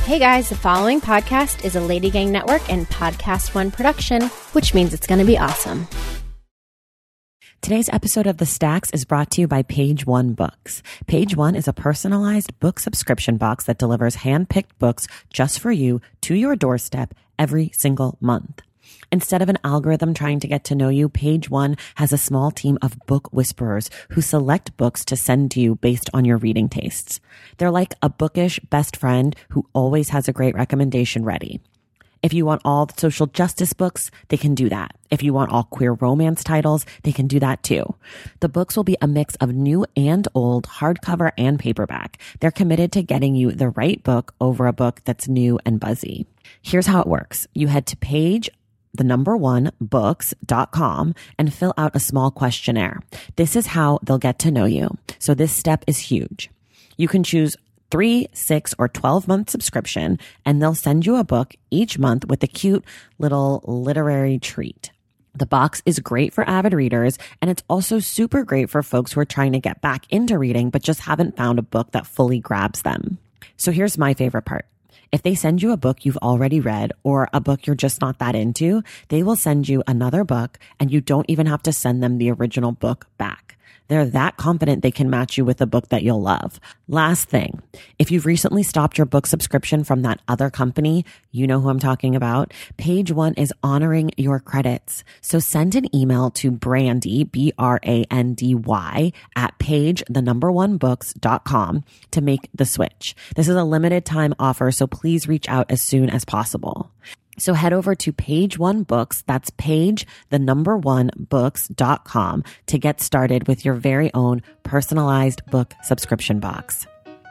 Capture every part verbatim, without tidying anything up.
Hey guys, the following podcast is a Lady Gang Network and Podcast One production, which means it's going to be awesome. Today's episode of The Stacks is brought to you by Page One Books. Page One is a personalized book subscription box that delivers hand-picked books just for you to your doorstep every single month. Instead of an algorithm trying to get to know you, Page One has a small team of book whisperers who select books to send to you based on your reading tastes. They're like a bookish best friend who always has a great recommendation ready. If you want all the social justice books, they can do that. If you want all queer romance titles, they can do that too. The books will be a mix of new and old, hardcover and paperback. They're committed to getting you the right book over a book that's new and buzzy. Here's how it works. You head to Page the number one books dot com and fill out a small questionnaire. This is how they'll get to know you. So this step is huge. You can choose three, six, or twelve month subscription, and they'll send you a book each month with a cute little literary treat. The box is great for avid readers, and it's also super great for folks who are trying to get back into reading but just haven't found a book that fully grabs them. So here's my favorite part. If they send you a book you've already read or a book you're just not that into, they will send you another book and you don't even have to send them the original book back. They're that confident they can match you with a book that you'll love. Last thing, if you've recently stopped your book subscription from that other company, you know who I'm talking about, Page One is honoring your credits. So send an email to Brandy, B R A N D Y, at page the number one books dot com to make the switch. This is a limited time offer, so please reach out as soon as possible. So head over to Page One Books, that's page the number one books dot com to get started with your very own personalized book subscription box.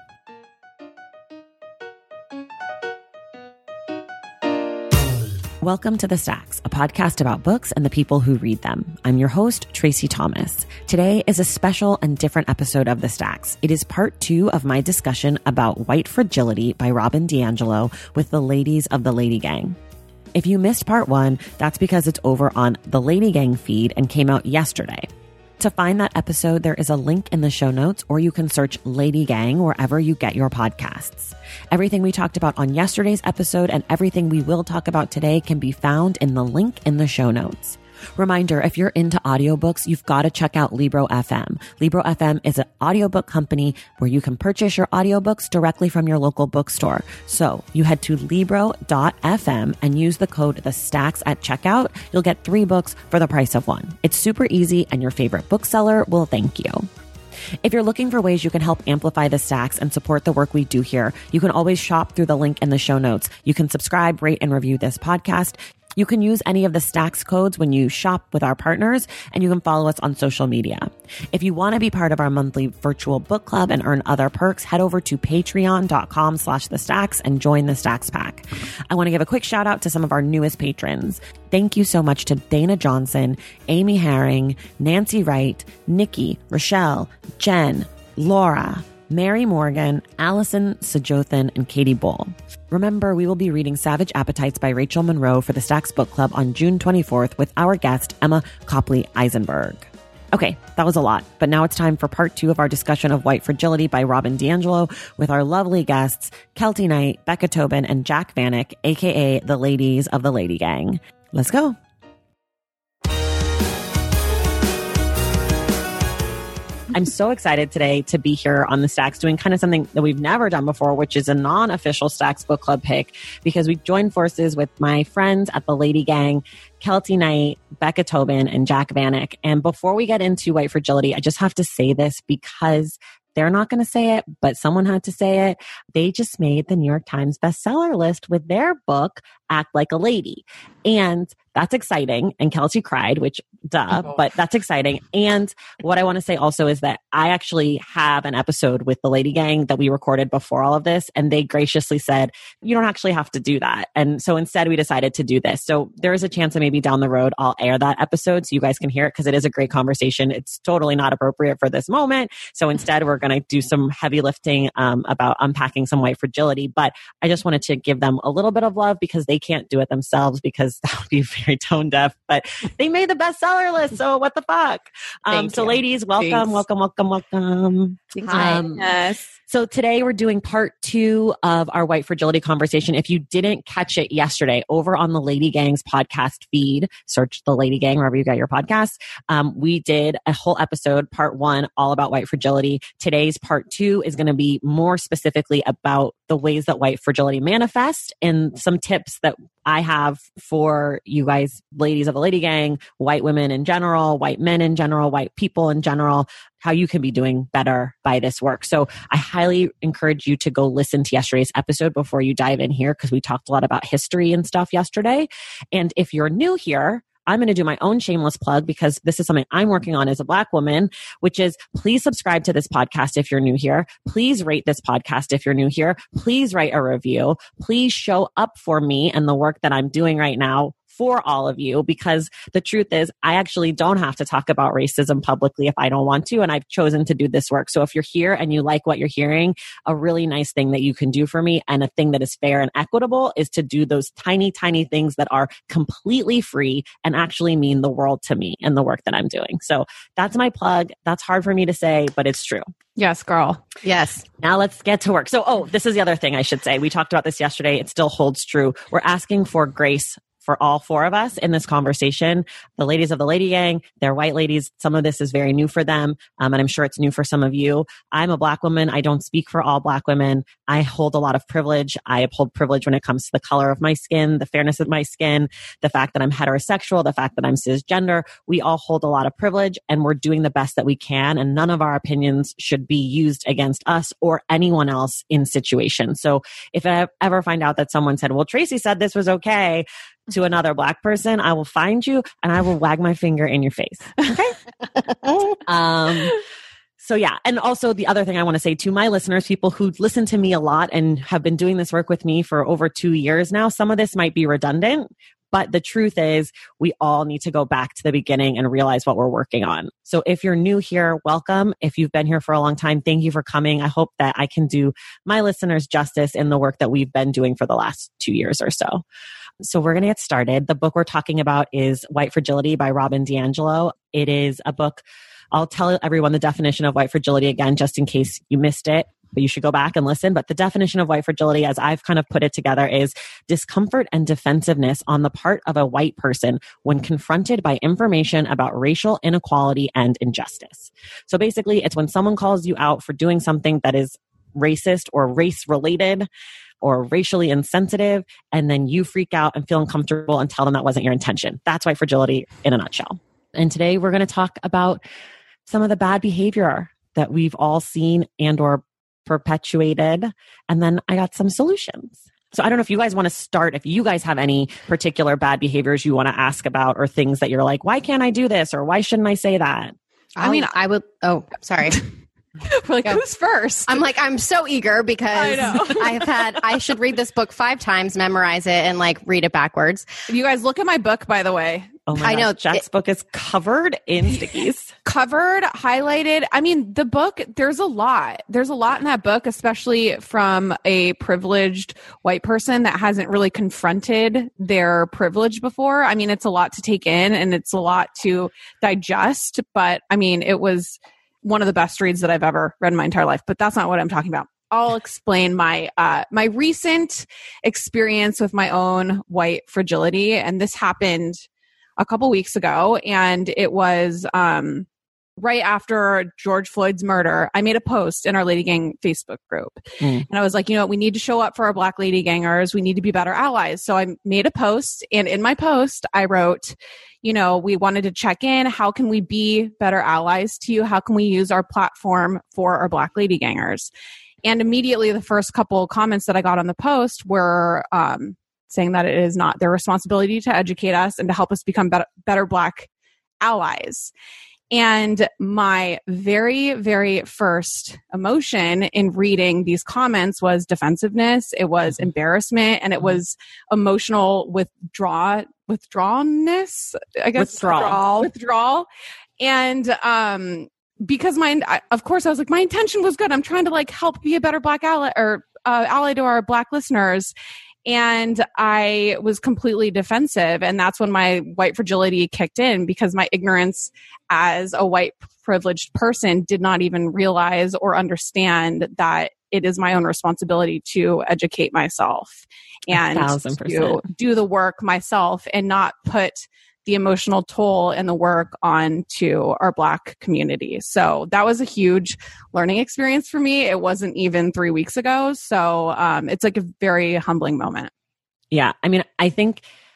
Welcome to The Stacks, a podcast about books and the people who read them. I'm your host, Tracy Thomas. Today is a special and different episode of The Stacks. It is part two of my discussion about White Fragility by Robin DiAngelo with the ladies of the Lady Gang. If you missed part one, that's because it's over on the Lady Gang feed and came out yesterday. To find that episode, there is a link in the show notes, or you can search Lady Gang wherever you get your podcasts. Everything we talked about on yesterday's episode and everything we will talk about today can be found in the link in the show notes. Reminder, if you're into audiobooks, you've got to check out Libro F M. Libro F M is an audiobook company where you can purchase your audiobooks directly from your local bookstore. So you head to libro dot f m and use the code The Stacks at checkout. You'll get three books for the price of one. It's super easy, and your favorite bookseller will thank you. If you're looking for ways you can help amplify The Stacks and support the work we do here, you can always shop through the link in the show notes. You can subscribe, rate, and review this podcast. You can use any of the Stacks codes when you shop with our partners, and you can follow us on social media. If you want to be part of our monthly virtual book club and earn other perks, head over to patreon dot com slash the stacks and join the Stacks Pack. I want to give a quick shout out to some of our newest patrons. Thank you so much to Dana Johnson, Amy Herring, Nancy Wright, Nikki, Rochelle, Jen, Laura, Mary Morgan, Allison Sajothan, and Katie Bull. Remember, we will be reading Savage Appetites by Rachel Monroe for the Stacks Book Club on June twenty-fourth with our guest, Emma Copley Eisenberg. Okay, that was a lot, but now it's time for part two of our discussion of White Fragility by Robin DiAngelo with our lovely guests, Keltie Knight, Becca Tobin, and Jac Vanek, aka the ladies of the Lady Gang. Let's go. I'm so excited today to be here on the Stacks doing kind of something that we've never done before, which is a non-official Stacks Book Club pick, because we joined forces with my friends at the Lady Gang, Keltie Knight, Becca Tobin, and Jac Vanek. And before we get into White Fragility, I just have to say this because they're not going to say it, but someone had to say it. They just made the New York Times bestseller list with their book, Act Like a Lady. And that's exciting. And Keltie cried, which duh, oh. but that's exciting. And what I want to say also is that I actually have an episode with the Lady Gang that we recorded before all of this. And they graciously said, you don't actually have to do that. And so instead we decided to do this. So there is a chance that maybe down the road, I'll air that episode so you guys can hear it, because it is a great conversation. It's totally not appropriate for this moment. So instead we're going to do some heavy lifting um, about unpacking some White Fragility. But I just wanted to give them a little bit of love because they can't do it themselves because that would be very tone deaf, but they made the bestseller list. So what the fuck? Um, so you. ladies, welcome, Thanks. welcome, welcome, welcome. Hi. Um, Yes. So today we're doing part two of our white fragility conversation. If you didn't catch it yesterday, over on the Lady Gang's podcast feed, search the Lady Gang wherever you get your podcasts. Um, we did a whole episode, part one, all about white fragility. Today's part two is going to be more specifically about the ways that white fragility manifests and some tips that I have for you guys, ladies of the Lady Gang, white women in general, white men in general, white people in general, how you can be doing better by this work. So I highly encourage you to go listen to yesterday's episode before you dive in here, because we talked a lot about history and stuff yesterday. And if you're new here, I'm going to do my own shameless plug because this is something I'm working on as a Black woman, which is please subscribe to this podcast if you're new here. Please rate this podcast if you're new here. Please write a review. Please show up for me and the work that I'm doing right now for all of you, because the truth is I actually don't have to talk about racism publicly if I don't want to, and I've chosen to do this work. So if you're here and you like what you're hearing, a really nice thing that you can do for me and a thing that is fair and equitable is to do those tiny, tiny things that are completely free and actually mean the world to me and the work that I'm doing. So that's my plug. That's hard for me to say, but it's true. Yes, girl. Yes. Now let's get to work. So, oh, this is the other thing I should say. We talked about this yesterday. It still holds true. We're asking for grace for all four of us in this conversation. The ladies of the Lady Gang, they're white ladies. Some of this is very new for them. Um, and I'm sure it's new for some of you. I'm a Black woman. I don't speak for all Black women. I hold a lot of privilege. I uphold privilege when it comes to the color of my skin, the fairness of my skin, the fact that I'm heterosexual, the fact that I'm cisgender. We all hold a lot of privilege and we're doing the best that we can. And none of our opinions should be used against us or anyone else in situations. So if I ever find out that someone said, well, Tracy said this was okay, to another Black person, I will find you and I will wag my finger in your face. Okay. um, so yeah. And also the other thing I want to say to my listeners, people who listen to me a lot and have been doing this work with me for over two years now, some of this might be redundant, but the truth is we all need to go back to the beginning and realize what we're working on. So if you're new here, welcome. If you've been here for a long time, thank you for coming. I hope that I can do my listeners justice in the work that we've been doing for the last two years or so. So we're going to get started. The book we're talking about is White Fragility by Robin DiAngelo. It is a book. I'll tell everyone the definition of white fragility again, just in case you missed it, but you should go back and listen. But the definition of white fragility, as I've kind of put it together, is discomfort and defensiveness on the part of a white person when confronted by information about racial inequality and injustice. So basically, it's when someone calls you out for doing something that is racist or race related or racially insensitive, and then you freak out and feel uncomfortable and tell them that wasn't your intention. That's white fragility in a nutshell. And today we're going to talk about some of the bad behavior that we've all seen and or perpetuated. And then I got some solutions. So I don't know if you guys want to start, if you guys have any particular bad behaviors you want to ask about or things that you're like, why can't I do this? Or why shouldn't I say that? I mean, I would, oh, sorry. We're like, who's first? I'm like, I'm so eager because I know. I've had, I should read this book five times, memorize it, and like read it backwards. You guys look at my book, by the way. Oh my I gosh, know. Jack's book is covered in stickies. Covered, highlighted. I mean, the book, there's a lot. There's a lot in that book, especially from a privileged white person that hasn't really confronted their privilege before. I mean, it's a lot to take in and it's a lot to digest. But I mean, it was one of the best reads that I've ever read in my entire life. But that's not what I'm talking about. I'll explain my uh, my recent experience with my own white fragility. And this happened a couple weeks ago, and it was um, right after George Floyd's murder. I made a post in our Lady Gang Facebook group, mm. and I was like, you know, we need to show up for our Black Lady Gangers. We need to be better allies. So I made a post, and in my post, I wrote, you know, we wanted to check in. How can we be better allies to you? How can we use our platform for our Black Lady Gangers? And immediately, the first couple comments that I got on the post were um, saying that it is not their responsibility to educate us and to help us become better, better Black allies. And my very, very first emotion in reading these comments was defensiveness. It was embarrassment, and it was emotional withdraw, withdrawnness, I guess. Withdrawal. Withdrawal. And, um, because my, of course I was like, my intention was good. I'm trying to like help be a better Black ally or uh, ally to our Black listeners. And I was completely defensive. And that's when my white fragility kicked in, because my ignorance as a white privileged person did not even realize or understand that it is my own responsibility to educate myself and to do the work myself and not put the emotional toll and the work on to our Black community. So that was a huge learning experience for me. It wasn't even three weeks ago. So um, it's like a very humbling moment. Yeah. I mean, I think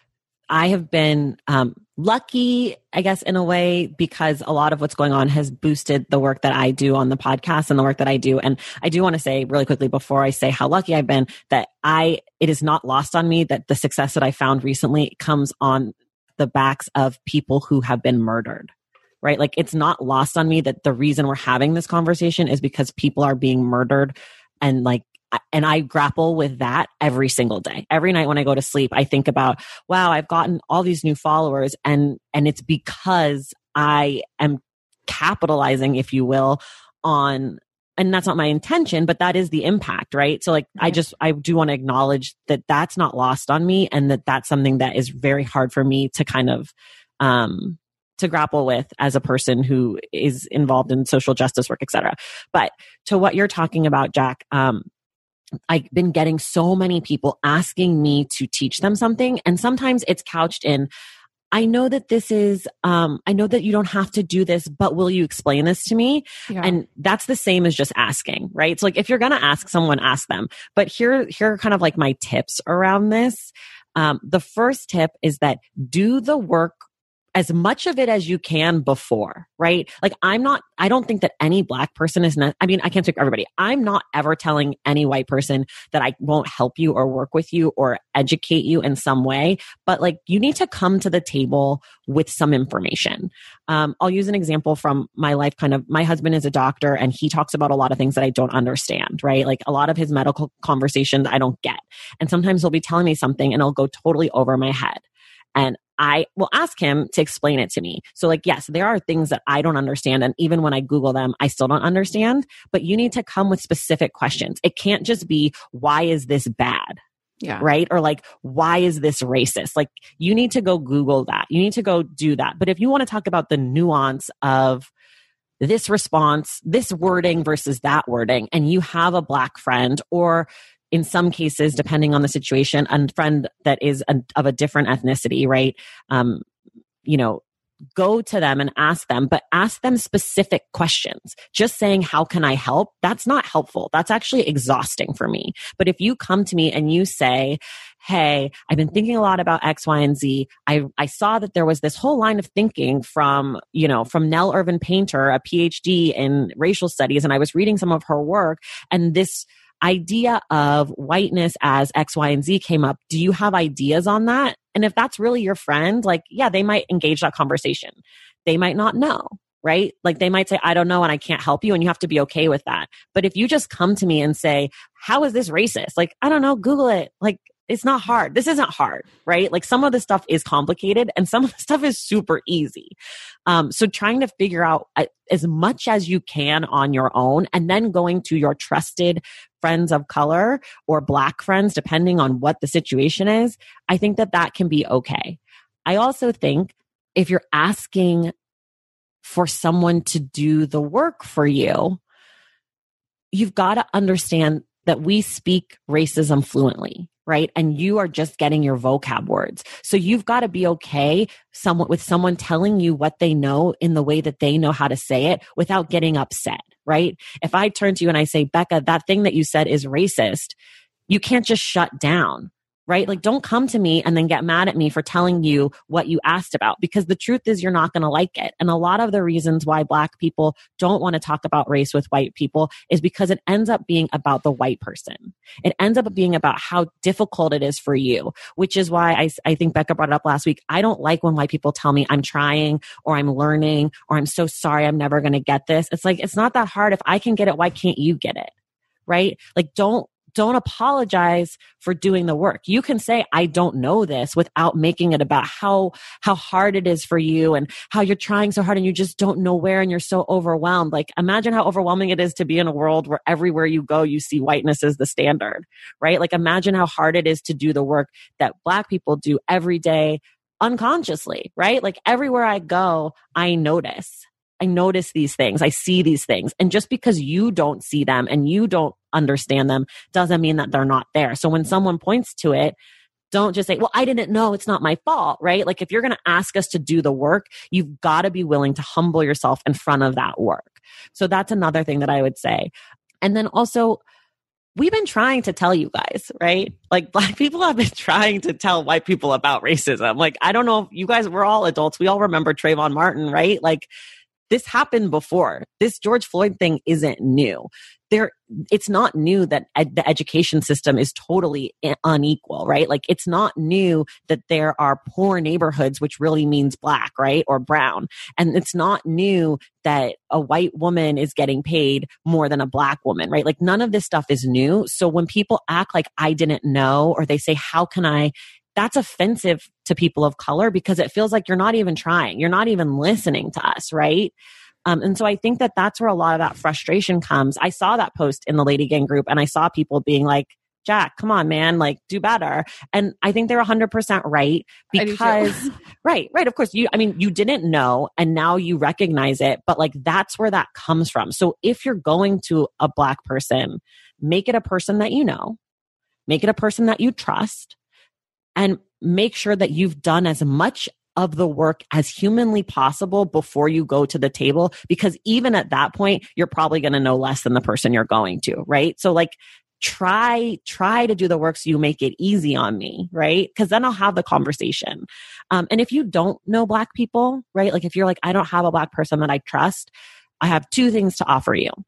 I have been um, lucky, I guess, in a way, because a lot of what's going on has boosted the work that I do on the podcast and the work that I do. And I do want to say really quickly before I say how lucky I've been that I, it is not lost on me that the success that I found recently comes on the backs of people who have been murdered, right? Like, it's not lost on me that the reason we're having this conversation is because people are being murdered. And like, and I grapple with that every single day. Every night when I go to sleep, I think about, wow, I've gotten all these new followers, and, and it's because I am capitalizing, if you will, on, and that's not my intention, but that is the impact, right? So like, I just, I do want to acknowledge that that's not lost on me, and that that's something that is very hard for me to kind of, um, to grapple with as a person who is involved in social justice work, et cetera. But to what you're talking about, Jack, um, I've been getting so many people asking me to teach them something. And sometimes it's couched in, I know that this is, um, I know that you don't have to do this, but will you explain this to me? Yeah. And that's the same as just asking, right? So like, if you're going to ask someone, ask them. But here, here are kind of like my tips around this. Um, the first tip is that do the work, as much of it as you can before, right? Like, I'm not, I don't think that any Black person is not, I mean, I can't speak for everybody. I'm not ever telling any white person that I won't help you or work with you or educate you in some way. But like, you need to come to the table with some information. Um, I'll use an example from my life. Kind of, my husband is a doctor, and he talks about a lot of things that I don't understand, right? Like, a lot of his medical conversations I don't get. And sometimes he'll be telling me something and it'll go totally over my head. And I will ask him to explain it to me. So like, yes, there are things that I don't understand. And even when I Google them, I still don't understand, but you need to come with specific questions. It can't just be, why is this bad? Yeah. Right. Or like, why is this racist? Like, you need to go Google that. You need to go do that. But if you want to talk about the nuance of this response, this wording versus that wording, and you have a Black friend, or in some cases, depending on the situation, a friend that is a, of a different ethnicity, right? Um, you know, go to them and ask them, but ask them specific questions. Just saying, how can I help? That's not helpful. That's actually exhausting for me. But if you come to me and you say, hey, I've been thinking a lot about X, Y, and Z. I, I saw that there was this whole line of thinking from, you know, from Nell Irvin Painter, a P H D in racial studies. And I was reading some of her work, and this idea of whiteness as X, Y, and Z came up. Do you have ideas on that? And if that's really your friend, like, yeah, they might engage that conversation. They might not know, right? Like, they might say, I don't know, and I can't help you. And you have to be okay with that. But if you just come to me and say, how is this racist? Like, I don't know, Google it. Like, it's not hard. This isn't hard, right? Like, some of the stuff is complicated and some of the stuff is super easy. Um, so trying to figure out as much as you can on your own, and then going to your trusted friends of color or Black friends, depending on what the situation is, I think that that can be okay. I also think if you're asking for someone to do the work for you, you've got to understand that we speak racism fluently, right? And you are just getting your vocab words. So you've got to be okay somewhat with someone telling you what they know in the way that they know how to say it without getting upset, right? If I turn to you and I say, Becca, that thing that you said is racist, you can't just shut down, right? Like, don't come to me and then get mad at me for telling you what you asked about, because the truth is you're not going to like it. And a lot of the reasons why Black people don't want to talk about race with white people is because it ends up being about the white person. It ends up being about how difficult it is for you, which is why I, I think Becca brought it up last week. I don't like when white people tell me I'm trying, or I'm learning, or I'm so sorry, I'm never going to get this. It's like, it's not that hard. If I can get it, why can't you get it? Right? Like, don't, don't apologize for doing the work. You can say, I don't know this, without making it about how, how hard it is for you and how you're trying so hard and you just don't know where and you're so overwhelmed. Like, imagine how overwhelming it is to be in a world where everywhere you go, you see whiteness as the standard, right? Like, imagine how hard it is to do the work that Black people do every day unconsciously, right? Like, everywhere I go, I notice. I notice these things. I see these things. And just because you don't see them and you don't understand them doesn't mean that they're not there. So when someone points to it, don't just say, well, I didn't know, it's not my fault, right? Like, if you're going to ask us to do the work, you've got to be willing to humble yourself in front of that work. So that's another thing that I would say. And then also, we've been trying to tell you guys, right? Like, Black people have been trying to tell white people about racism. Like, I don't know if you guys, we're all adults. We all remember Trayvon Martin, right? Like, this happened before. This George Floyd thing isn't new. There, it's not new that ed- the education system is totally unequal, right? Like, it's not new that there are poor neighborhoods, which really means Black, right? Or brown. And it's not new that a white woman is getting paid more than a Black woman, right? Like, none of this stuff is new. So when people act like I didn't know, or they say, how can I, that's offensive to people of color, because it feels like you're not even trying. You're not even listening to us, right? Um, and so I think that that's where a lot of that frustration comes. I saw that post in the Lady Gang group and I saw people being like, Jack, come on, man, like, do better. And I think they're one hundred percent right, because, right, right. Of course, you, I mean, you didn't know and now you recognize it, but like, that's where that comes from. So if you're going to a Black person, make it a person that you know, make it a person that you trust, and make sure that you've done as much of the work as humanly possible before you go to the table. Because even at that point, you're probably going to know less than the person you're going to, right? So like, try, try to do the work so you make it easy on me, right? Because then I'll have the conversation. Um, and if you don't know Black people, right? Like, if you're like, I don't have a Black person that I trust, I have two things to offer you.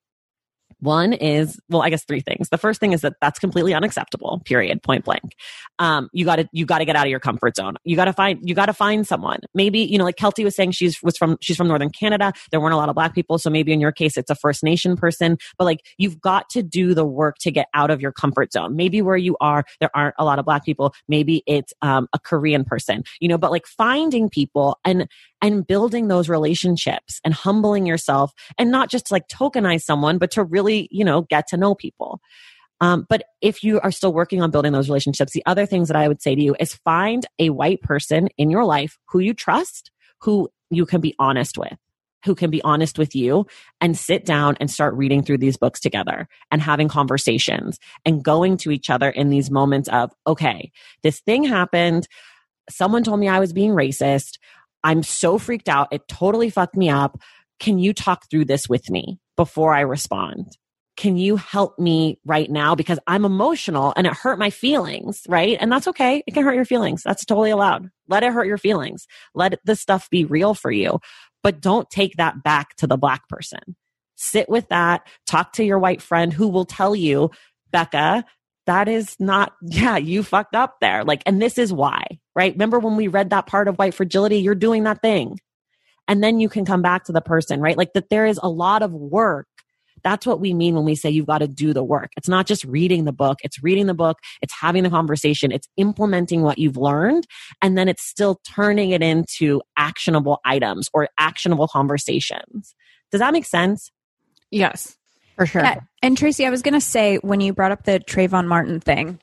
One is, well, I guess three things. The first thing is that that's completely unacceptable, period, point blank. Um, you gotta, you gotta get out of your comfort zone. You gotta find, you gotta find someone. Maybe, you know, like Kelty was saying, she's was from, she's from Northern Canada. There weren't a lot of Black people. So maybe in your case, it's a First Nation person, but like, you've got to do the work to get out of your comfort zone. Maybe where you are, there aren't a lot of Black people. Maybe it's, um, a Korean person, you know, but like finding people and, and building those relationships and humbling yourself, and not just to like tokenize someone, but to really, you know, get to know people. Um, but if you are still working on building those relationships, the other things that I would say to you is find a white person in your life who you trust, who you can be honest with, who can be honest with you, and sit down and start reading through these books together and having conversations and going to each other in these moments of, okay, this thing happened. Someone told me I was being racist. I'm so freaked out. It totally fucked me up. Can you talk through this with me before I respond? Can you help me right now? Because I'm emotional and it hurt my feelings, right? And that's okay. It can hurt your feelings. That's totally allowed. Let it hurt your feelings. Let the stuff be real for you. But don't take that back to the Black person. Sit with that. Talk to your white friend who will tell you, Becca, that is not, yeah, you fucked up there. Like, and this is why, right? Remember when we read that part of White Fragility, you're doing that thing. And then you can come back to the person, right? Like, that there is a lot of work. That's what we mean when we say you've got to do the work. It's not just reading the book. It's reading the book. It's having the conversation. It's implementing what you've learned. And then it's still turning it into actionable items or actionable conversations. Does that make sense? Yes, for sure. Yeah. And Tracy, I was going to say, when you brought up the Trayvon Martin thing,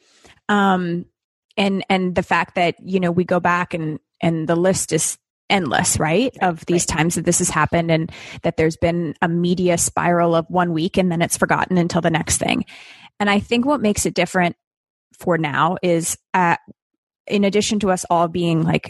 um, and, and the fact that, you know, we go back and, and the list is endless, right? right of these right. times that this has happened, and that there's been a media spiral of one week and then it's forgotten until the next thing. And I think what makes it different for now is, uh, in addition to us all being like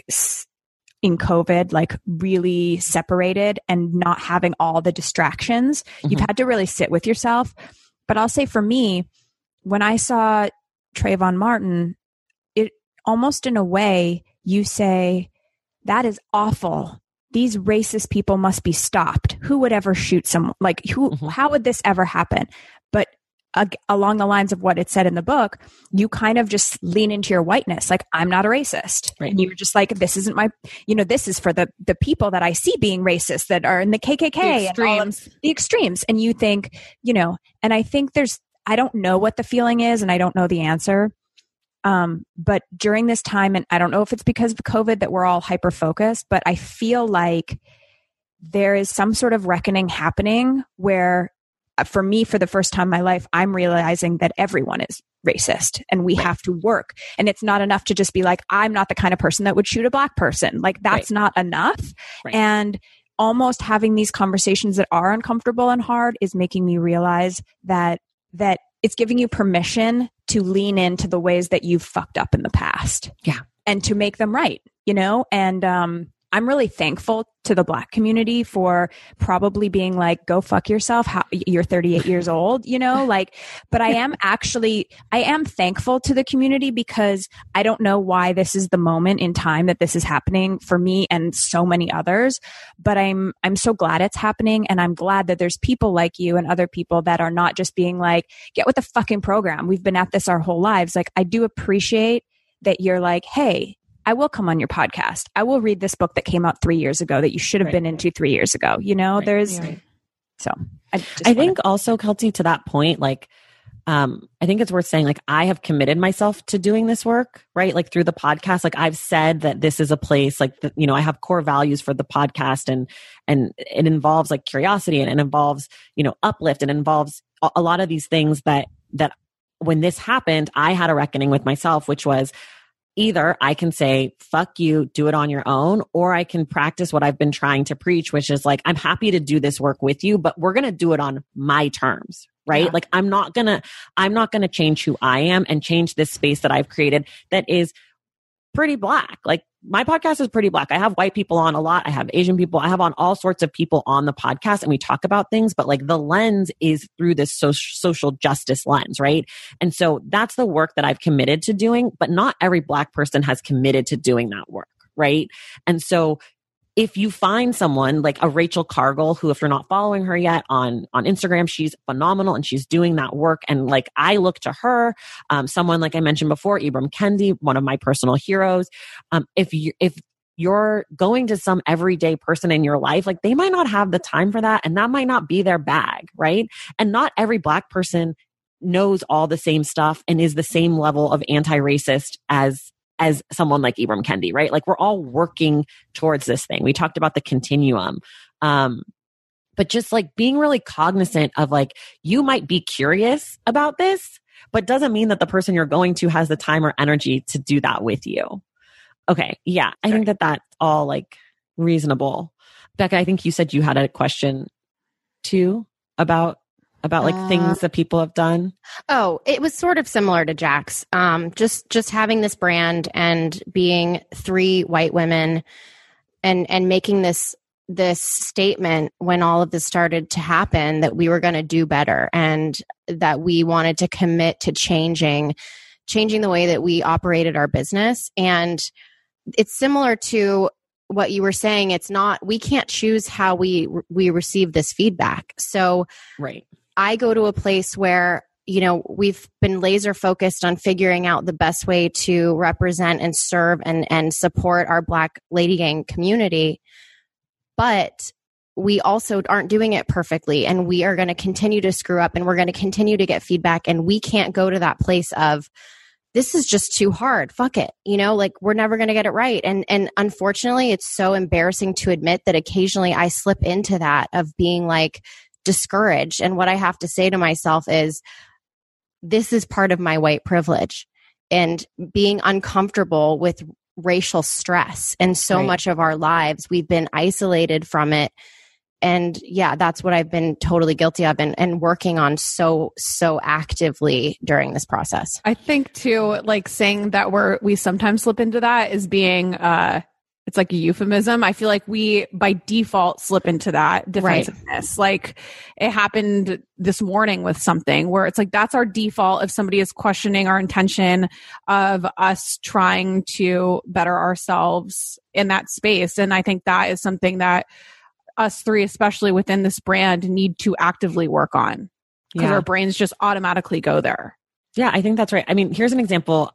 in COVID, like really separated and not having all the distractions, mm-hmm. you've had to really sit with yourself. But I'll say for me, when I saw Trayvon Martin, it almost in a way, you say, that is awful. These racist people must be stopped. Who would ever shoot someone? Like, who, mm-hmm. how would this ever happen? But uh, along the lines of what it said in the book, you kind of just lean into your whiteness. Like, I'm not a racist. Right. And you're just like, this isn't my, you know, this is for the, the people that I see being racist, that are in the K K K the and all of the extremes. And you think, you know, and I think there's, I don't know what the feeling is and I don't know the answer. Um, but during this time, and I don't know if it's because of COVID that we're all hyper focused, but I feel like there is some sort of reckoning happening where uh, for me, for the first time in my life, I'm realizing that everyone is racist and we right. have to work. And it's not enough to just be like, I'm not the kind of person that would shoot a black person. Like that's right. not enough. Right. And almost having these conversations that are uncomfortable and hard is making me realize that, that it's giving you permission to lean into the ways that you've fucked up in the past. Yeah. And to make them right, you know? And, um, I'm really thankful to the Black community for probably being like, go fuck yourself. How, you're thirty-eight years old, you know, like, but I am actually, I am thankful to the community because I don't know why this is the moment in time that this is happening for me and so many others, but I'm, I'm so glad it's happening. And I'm glad that there's people like you and other people that are not just being like, get with the fucking program. We've been at this our whole lives. Like, I do appreciate that you're like, hey, I will come on your podcast. I will read this book that came out three years ago that you should have right. been into three years ago. You know, right. there's, yeah. so I, just I wanna- think also, Kelty, to that point, like, um, I think it's worth saying, like, I have committed myself to doing this work, right? Like through the podcast, like I've said that this is a place like, the, you know, I have core values for the podcast and, and it involves like curiosity and it involves, you know, uplift and involves a, a lot of these things that, that when this happened, I had a reckoning with myself, which was, either I can say, fuck you, do it on your own, or I can practice what I've been trying to preach, which is like, I'm happy to do this work with you, but we're going to do it on my terms, right? Yeah. Like I'm not going to, I'm not going to change who I am and change this space that I've created that is pretty Black. Like my podcast is pretty Black. I have white people on a lot. I have Asian people. I have on all sorts of people on the podcast and we talk about things, but like the lens is through this so- social justice lens, right? And so that's the work that I've committed to doing, but not every Black person has committed to doing that work, right? And so if you find someone like a Rachel Cargill, who if you're not following her yet on, on Instagram, she's phenomenal and she's doing that work. And like, I look to her, um, someone like I mentioned before, Ibram Kendi, one of my personal heroes. Um, if you, if you're going to some everyday person in your life, like they might not have the time for that. And that might not be their bag. Right. And not every Black person knows all the same stuff and is the same level of anti-racist as as someone like Ibram Kendi, right? Like we're all working towards this thing. We talked about the continuum. Um, but just like being really cognizant of like, you might be curious about this, but doesn't mean that the person you're going to has the time or energy to do that with you. Okay. Yeah. I think that that's all like reasonable. Becca, I think you said you had a question too about about like uh, things that people have done? Oh, it was sort of similar to Jack's. Um, just just having this brand and being three white women and and making this this statement when all of this started to happen that we were going to do better and that we wanted to commit to changing changing the way that we operated our business. And it's similar to what you were saying. It's not, we can't choose how we we receive this feedback. So right. I go to a place where, you know, we've been laser focused on figuring out the best way to represent and serve and, and support our Black Lady Gang community. But we also aren't doing it perfectly. And we are going to continue to screw up and we're going to continue to get feedback. And we can't go to that place of, this is just too hard. Fuck it. You know, like we're never going to get it right. And, and unfortunately, it's so embarrassing to admit that occasionally I slip into that of being like, discouraged. And what I have to say to myself is, this is part of my white privilege and being uncomfortable with racial stress. And so right. much of our lives, we've been isolated from it. And yeah, that's what I've been totally guilty of and, and working on so, so actively during this process. I think too, like saying that we're, we sometimes slip into that is being, uh, it's like a euphemism. I feel like we, by default, slip into that defensiveness. Right. Like it happened this morning with something where it's like, that's our default if somebody is questioning our intention of us trying to better ourselves in that space. And I think that is something that us three, especially within this brand, need to actively work on because yeah. our brains just automatically go there. Yeah, I think that's right. I mean, here's an example. Um,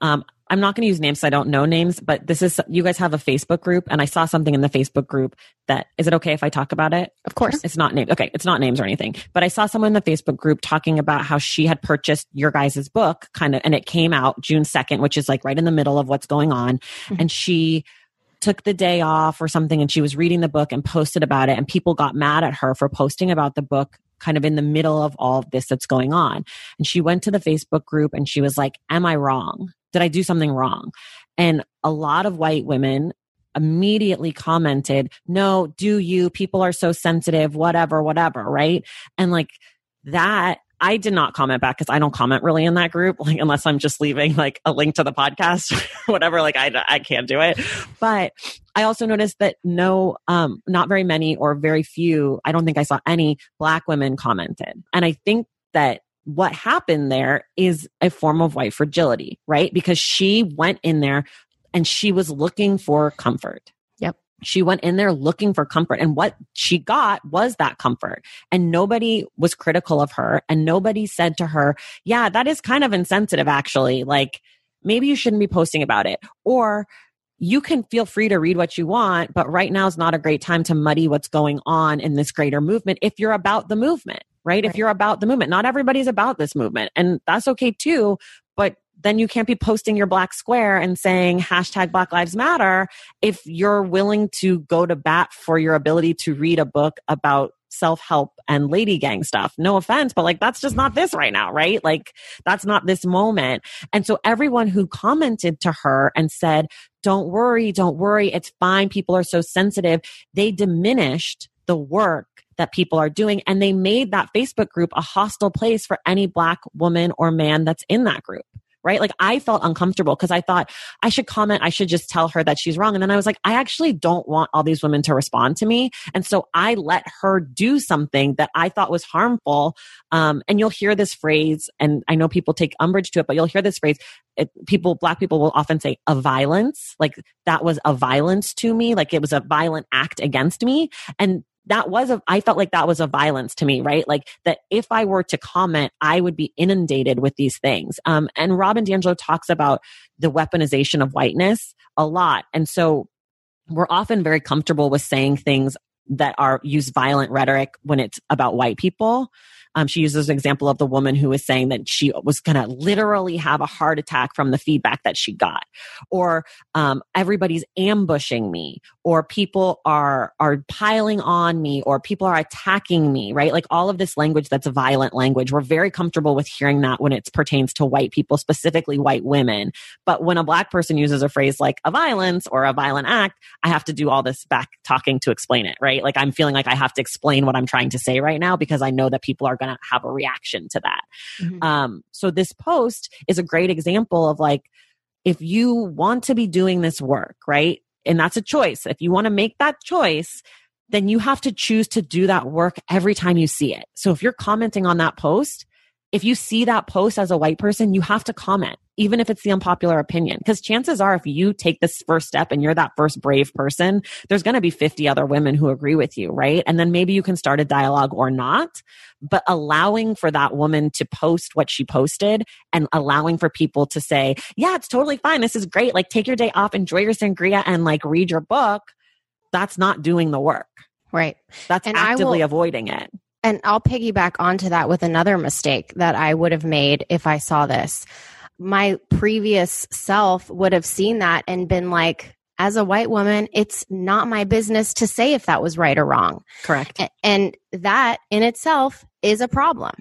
I'm not going to use names because I don't know names, but this is, you guys have a Facebook group, and I saw something in the Facebook group that, is it okay if I talk about it? Of course. It's not names. Okay. It's not names or anything, but I saw someone in the Facebook group talking about how she had purchased your guys' book kind of, and it came out June second, which is like right in the middle of what's going on. Mm-hmm. And she took the day off or something, and she was reading the book and posted about it. And people got mad at her for posting about the book kind of in the middle of all of this that's going on. And she went to the Facebook group and she was like, am I wrong? Did I do something wrong? And a lot of white women immediately commented, no, do you? People are so sensitive, whatever, whatever, right? And like that, I did not comment back because I don't comment really in that group, like unless I'm just leaving like a link to the podcast, whatever, like I, I can't do it. But I also noticed that no, um, not very many or very few, I don't think I saw any Black women commented. And I think that what happened there is a form of white fragility, right? Because she went in there and she was looking for comfort. Yep. She went in there looking for comfort, and what she got was that comfort. And nobody was critical of her, and nobody said to her, yeah, that is kind of insensitive, actually. Like, maybe you shouldn't be posting about it. Or you can feel free to read what you want, but right now is not a great time to muddy what's going on in this greater movement if you're about the movement, right? right? If you're about the movement. Not everybody's about this movement, and that's okay too. But then you can't be posting your black square and saying hashtag Black Lives Matter if you're willing to go to bat for your ability to read a book about self-help and lady gang stuff. No offense, but like, that's just not this right now, right? Like, that's not this moment. And so everyone who commented to her and said, don't worry, don't worry, it's fine, people are so sensitive, they diminished the work that people are doing. And they made that Facebook group a hostile place for any Black woman or man that's in that group. Right? Like, I felt uncomfortable because I thought I should comment. I should just tell her that she's wrong. And then I was like, I actually don't want all these women to respond to me. And so I let her do something that I thought was harmful. Um, and you'll hear this phrase, and I know people take umbrage to it, but you'll hear this phrase. It, people, Black people will often say a violence, like that was a violence to me. Like it was a violent act against me. And that was a, I felt like that was a violence to me, right? Like that if I were to comment, I would be inundated with these things. Um, and Robin DiAngelo talks about the weaponization of whiteness a lot. And so we're often very comfortable with saying things that are use violent rhetoric when it's about white people. Um, she uses an example of the woman who was saying that she was going to literally have a heart attack from the feedback that she got, or um, everybody's ambushing me, or people are are piling on me, or people are attacking me, right? Like all of this language that's a violent language. We're very comfortable with hearing that when it pertains to white people, specifically white women. But when a Black person uses a phrase like a violence or a violent act, I have to do all this back talking to explain it, right? Like I'm feeling like I have to explain what I'm trying to say right now because I know that people are going to have a reaction to that. Mm-hmm. Um, so this post is a great example of like, if you want to be doing this work, right? And that's a choice. If you want to make that choice, then you have to choose to do that work every time you see it. So if you're commenting on that post, if you see that post as a white person, you have to comment, even if it's the unpopular opinion. Because chances are, if you take this first step and you're that first brave person, there's going to be fifty other women who agree with you, right? And then maybe you can start a dialogue or not. But allowing for that woman to post what she posted and allowing for people to say, yeah, it's totally fine. This is great. Like, take your day off, enjoy your sangria, and like read your book. That's not doing the work. Right. That's and actively will- avoiding it. And I'll piggyback onto that with another mistake that I would have made if I saw this. My previous self would have seen that and been like, as a white woman, it's not my business to say if that was right or wrong. Correct. And that in itself is a problem.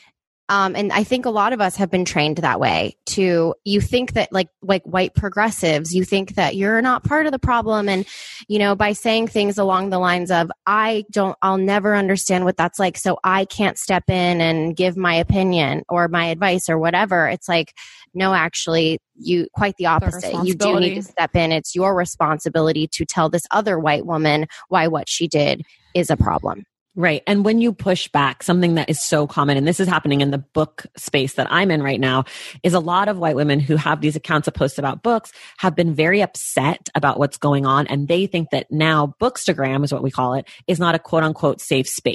Um, and I think a lot of us have been trained that way to, you think that like, like white progressives, you think that you're not part of the problem. And, you know, by saying things along the lines of, I don't, I'll never understand what that's like, so I can't step in and give my opinion or my advice or whatever. It's like, no, actually, you, quite the opposite. You do need to step in. It's your responsibility to tell this other white woman why what she did is a problem. Right. And when you push back, something that is so common, and this is happening in the book space that I'm in right now, is a lot of white women who have these accounts that post about books have been very upset about what's going on. And they think that now Bookstagram is what we call it, is not a quote unquote safe space.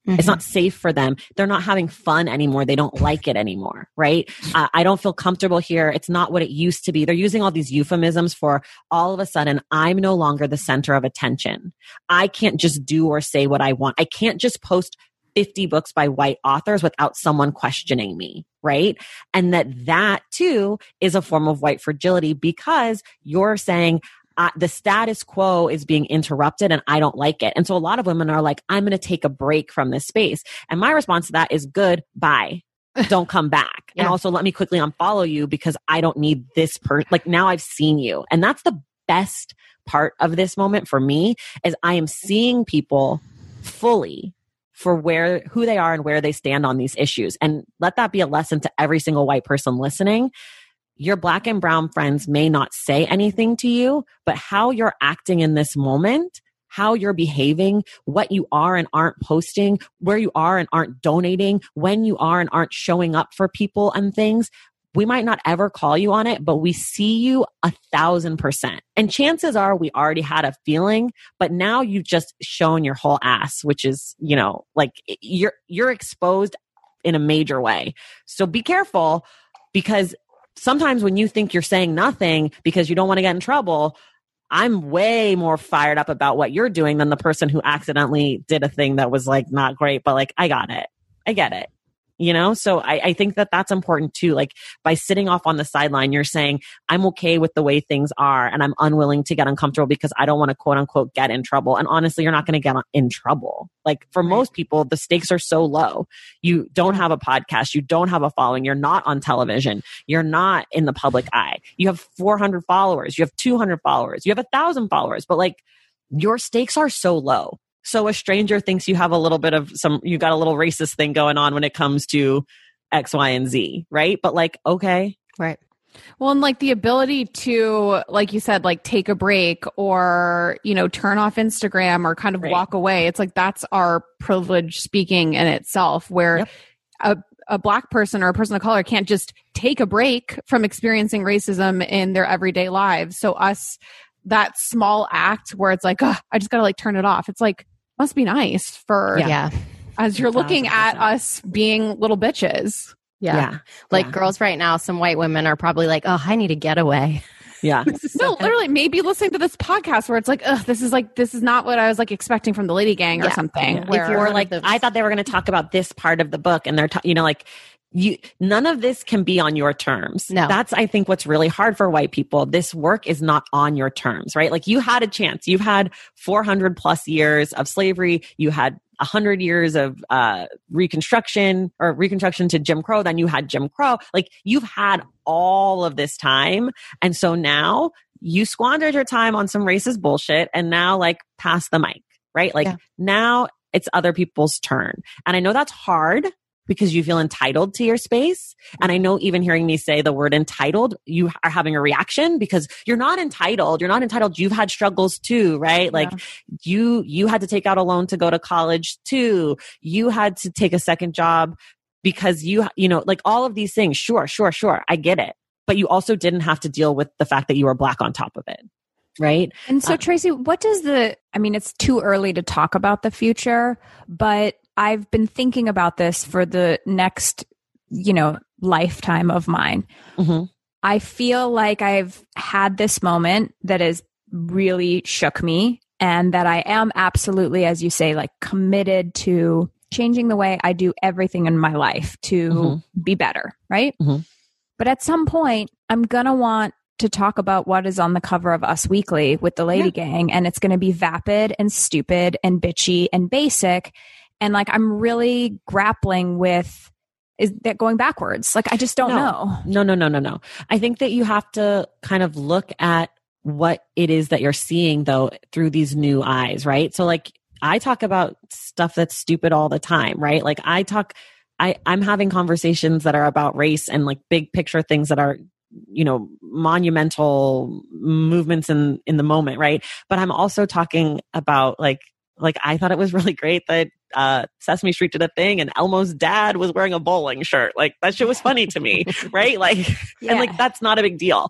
Mm-hmm. It's not safe for them. They're not having fun anymore. They don't like it anymore, right? Uh, I don't feel comfortable here. It's not what it used to be. They're using all these euphemisms for all of a sudden, I'm no longer the center of attention. I can't just do or say what I want. I can't just post fifty books by white authors without someone questioning me, right? And that that too is a form of white fragility because you're saying, Uh, the status quo is being interrupted and I don't like it. And so a lot of women are like, I'm going to take a break from this space. And my response to that is good. Bye. Don't come back. Yeah. And also let me quickly unfollow you because I don't need this person. Like now I've seen you. And that's the best part of this moment for me is I am seeing people fully for where, who they are and where they stand on these issues. And let that be a lesson to every single white person listening. Your Black and brown friends may not say anything to you, but how you're acting in this moment, how you're behaving, what you are and aren't posting, where you are and aren't donating, when you are and aren't showing up for people and things, we might not ever call you on it, but we see you a thousand percent. And chances are we already had a feeling, but now you've just shown your whole ass, which is, you know, like you're, you're exposed in a major way. So be careful because sometimes when you think you're saying nothing because you don't want to get in trouble, I'm way more fired up about what you're doing than the person who accidentally did a thing that was like not great, but like, I got it. I get it. You know, so I, I think that that's important too. Like by sitting off on the sideline, you're saying, I'm okay with the way things are and I'm unwilling to get uncomfortable because I don't want to quote unquote get in trouble. And honestly, you're not going to get in trouble. Like for right. most people, the stakes are so low. You don't have a podcast. You don't have a following. You're not on television. You're not in the public eye. You have four hundred followers. You have two hundred followers. You have a thousand followers, but like your stakes are so low. So a stranger thinks you have a little bit of some, you got a little racist thing going on when it comes to X, Y, and Z, right? But like, okay. Right. Well, and like the ability to, like you said, like take a break or, you know, turn off Instagram or kind of right. walk away. It's like, that's our privilege speaking in itself where yep. a, a Black person or a person of color can't just take a break from experiencing racism in their everyday lives. So us, that small act where it's like, oh, I just got to like turn it off. It's like, must be nice for, yeah. as you're looking at us being little bitches. Yeah. yeah. Like yeah. girls right now, some white women are probably like, oh, I need to get away. Yeah. No, literally maybe listening to this podcast where it's like, ugh, this is like, this is not what I was like expecting from the Lady Gang or yeah. something. Yeah. Where, or like, I thought they were going to talk about this part of the book and they're, ta- you know, like, You, none of this can be on your terms. No. That's, I think, what's really hard for white people. This work is not on your terms, right? Like you had a chance. You've had four hundred plus years of slavery. You had one hundred years of uh, Reconstruction or Reconstruction to Jim Crow. Then you had Jim Crow. Like you've had all of this time. And so now you squandered your time on some racist bullshit and now like pass the mic, right? Like yeah. now it's other people's turn. And I know that's hard because you feel entitled to your space. And I know even hearing me say the word entitled, you are having a reaction because you're not entitled. You're not entitled. You've had struggles too, right? Like yeah. you, you had to take out a loan to go to college too. You had to take a second job because you, you know, like all of these things. Sure, sure, sure. I get it. But you also didn't have to deal with the fact that you were Black on top of it. Right. And so, uh, Tracy, what does the, I mean, it's too early to talk about the future, but I've been thinking about this for the next, you know, lifetime of mine. Mm-hmm. I feel like I've had this moment that has really shook me and that I am absolutely, as you say, like committed to changing the way I do everything in my life to mm-hmm. be better. Right. Mm-hmm. But at some point, I'm going to want to talk about what is on the cover of Us Weekly with the Lady yeah. Gang. And it's going to be vapid and stupid and bitchy and basic. And like, I'm really grappling with, is that going backwards? Like, I just don't no. know. No, no, no, no, no. I think that you have to kind of look at what it is that you're seeing though through these new eyes, right? So like, I talk about stuff that's stupid all the time, right? Like I talk, I, I'm having conversations that are about race and like big picture things that are, you know, monumental movements in, in the moment. Right. But I'm also talking about like, like I thought it was really great that uh, Sesame Street did a thing and Elmo's dad was wearing a bowling shirt. Like that shit was funny to me. Right. Like, yeah. and like, that's not a big deal.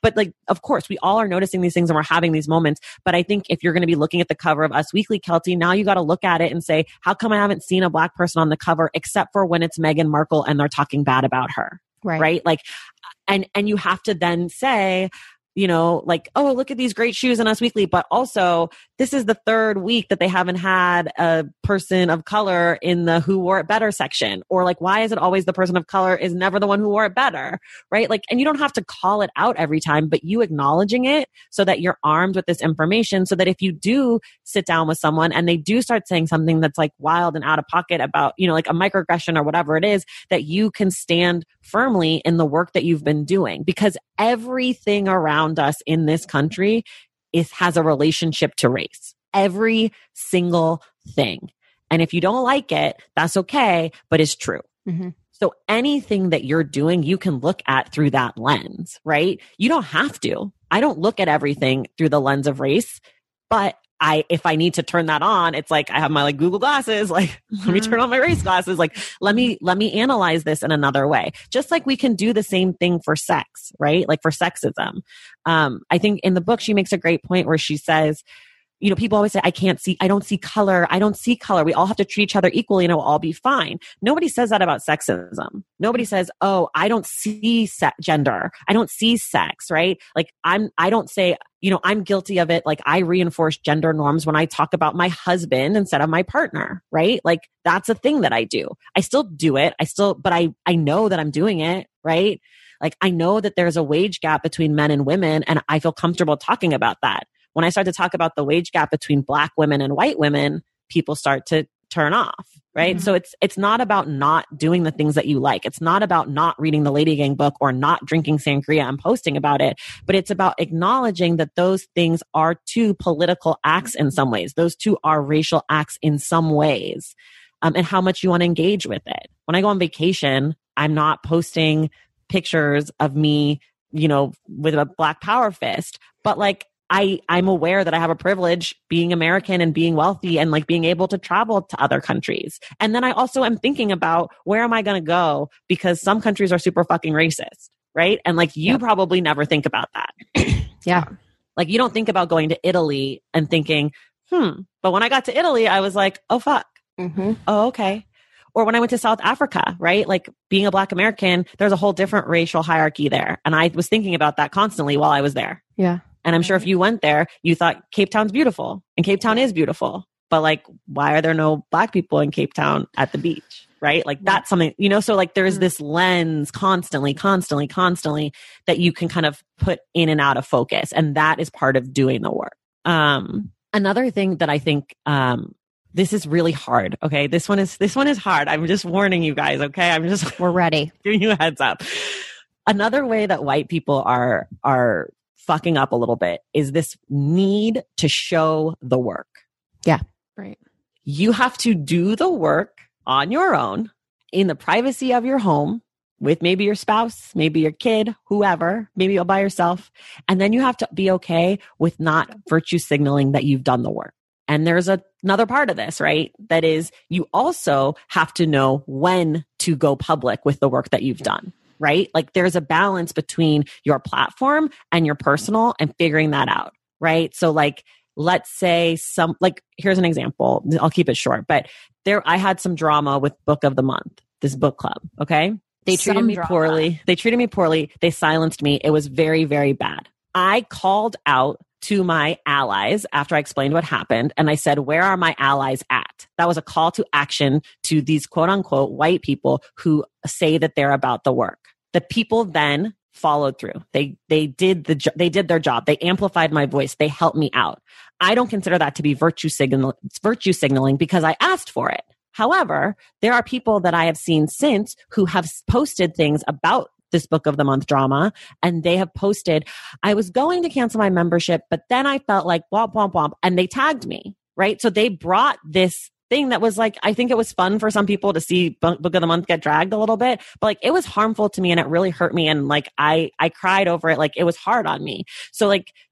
but like, of course, we all are noticing these things and we're having these moments. But I think if you're going to be looking at the cover of Us Weekly, Keltie, now you got to look at it and say, how come I haven't seen a Black person on the cover except for when it's Meghan Markle and they're talking bad about her? Right. Right. Like, and, and you have to then say, you know, like, oh, look at these great shoes in Us Weekly. But also, this is the third week that they haven't had a person of color in the who wore it better section. Or like, why is it always the person of color is never the one who wore it better? Right? Like, and you don't have to call it out every time, but you acknowledging it so that you're armed with this information so that if you do sit down with someone and they do start saying something that's like wild and out of pocket about, you know, like a microaggression or whatever it is, that you can stand firmly in the work that you've been doing, because everything around us in this country is has a relationship to race. Every single thing. And if you don't like it, that's okay, but it's true. Mm-hmm. So anything that you're doing, you can look at through that lens, right? You don't have to. I don't look at everything through the lens of race, but I, if I need to turn that on, it's like I have my like Google glasses, like mm-hmm. let me turn on my race glasses. Like, let me, let me analyze this in another way. Just like we can do the same thing for sex, right? Like for sexism. Um, I think in the book, she makes a great point where she says, you know, people always say, I can't see, I don't see color. I don't see color. We all have to treat each other equally and it will all be fine. Nobody says that about sexism. Nobody says, oh, I don't see se- gender. I don't see sex, right? Like I'm, I don't say, you know, I'm guilty of it. Like I reinforce gender norms when I talk about my husband instead of my partner, right? Like that's a thing that I do. I still do it. I still, but I, I know that I'm doing it, right? Like I know that there's a wage gap between men and women and I feel comfortable talking about that. When I start to talk about the wage gap between Black women and white women, people start to turn off, right? Mm-hmm. So it's it's not about not doing the things that you like. It's not about not reading the Lady Gang book or not drinking sangria and posting about it, but it's about acknowledging that those things are two political acts in some ways. Those two are racial acts in some ways, um, and how much you want to engage with it. When I go on vacation, I'm not posting pictures of me, you know, with a Black power fist, but like, I, I'm aware that I have a privilege being American and being wealthy and like being able to travel to other countries. And then I also am thinking about where am I going to go because some countries are super fucking racist, right? And like you yeah. probably never think about that. Yeah. Like you don't think about going to Italy and thinking, hmm. But when I got to Italy, I was like, oh, fuck. Mm-hmm. Oh, okay. Or when I went to South Africa, right? Like being a Black American, there's a whole different racial hierarchy there. And I was thinking about that constantly while I was there. Yeah. And I'm sure if you went there, you thought Cape Town's beautiful and Cape Town is beautiful, but like, why are there no Black people in Cape Town at the beach? Right? Like that's something, you know, so like there's this lens constantly, constantly, constantly that you can kind of put in and out of focus. And that is part of doing the work. Um, another thing that I think, um, this is really hard. Okay. This one is, this one is hard. I'm just warning you guys. Okay. I'm just, we're ready. Giving you a heads up. Another way that white people are, are, fucking up a little bit is this need to show the work. Yeah. Right. You have to do the work on your own in the privacy of your home with maybe your spouse, maybe your kid, whoever, maybe all by yourself. And then you have to be okay with not virtue signaling that you've done the work. And there's a, another part of this, right? That is you also have to know when to go public with the work that you've done. Right? Like there's a balance between your platform and your personal and figuring that out. Right. So like, let's say some, like, here's an example. I'll keep it short, but there, I had some drama with Book of the Month, this book club. Okay. They treated some me drama. poorly. They treated me poorly. They silenced me. It was very, very bad. I called out to my allies after I explained what happened. And I said, where are my allies at? That was a call to action to these quote unquote white people who say that they're about the work. The people then followed through. They, they did the, they did their job. They amplified my voice. They helped me out. I don't consider that to be virtue signal, virtue signaling because I asked for it. However, there are people that I have seen since who have posted things about this Book of the Month drama. And they have posted, I was going to cancel my membership, but then I felt like womp, womp, womp. And they tagged me, right? So they brought this thing that was like, I think it was fun for some people to see Book of the Month get dragged a little bit, but like it was harmful to me and it really hurt me. And like, I, I cried over it. Like it was hard on me. So like,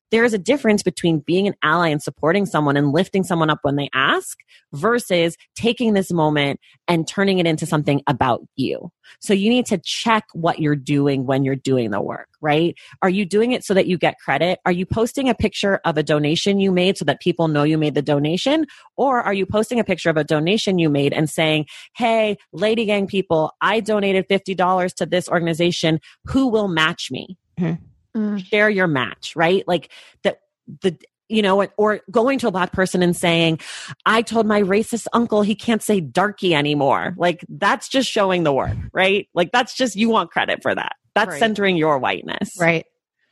there is a difference between being an ally and supporting someone and lifting someone up when they ask versus taking this moment and turning it into something about you. So you need to check what you're doing when you're doing the work, right? Are you doing it so that you get credit? Are you posting a picture of a donation you made so that people know you made the donation? Or are you posting a picture of a donation you made and saying, hey, Lady Gang people, I donated fifty dollars to this organization. Who will match me? Mm-hmm. Mm. Share your match, right? Like the, the, you know, or going to a Black person and saying, I told my racist uncle he can't say darky anymore. Like that's just showing the work, right? Like that's just, you want credit for that. That's right. centering your whiteness. Right.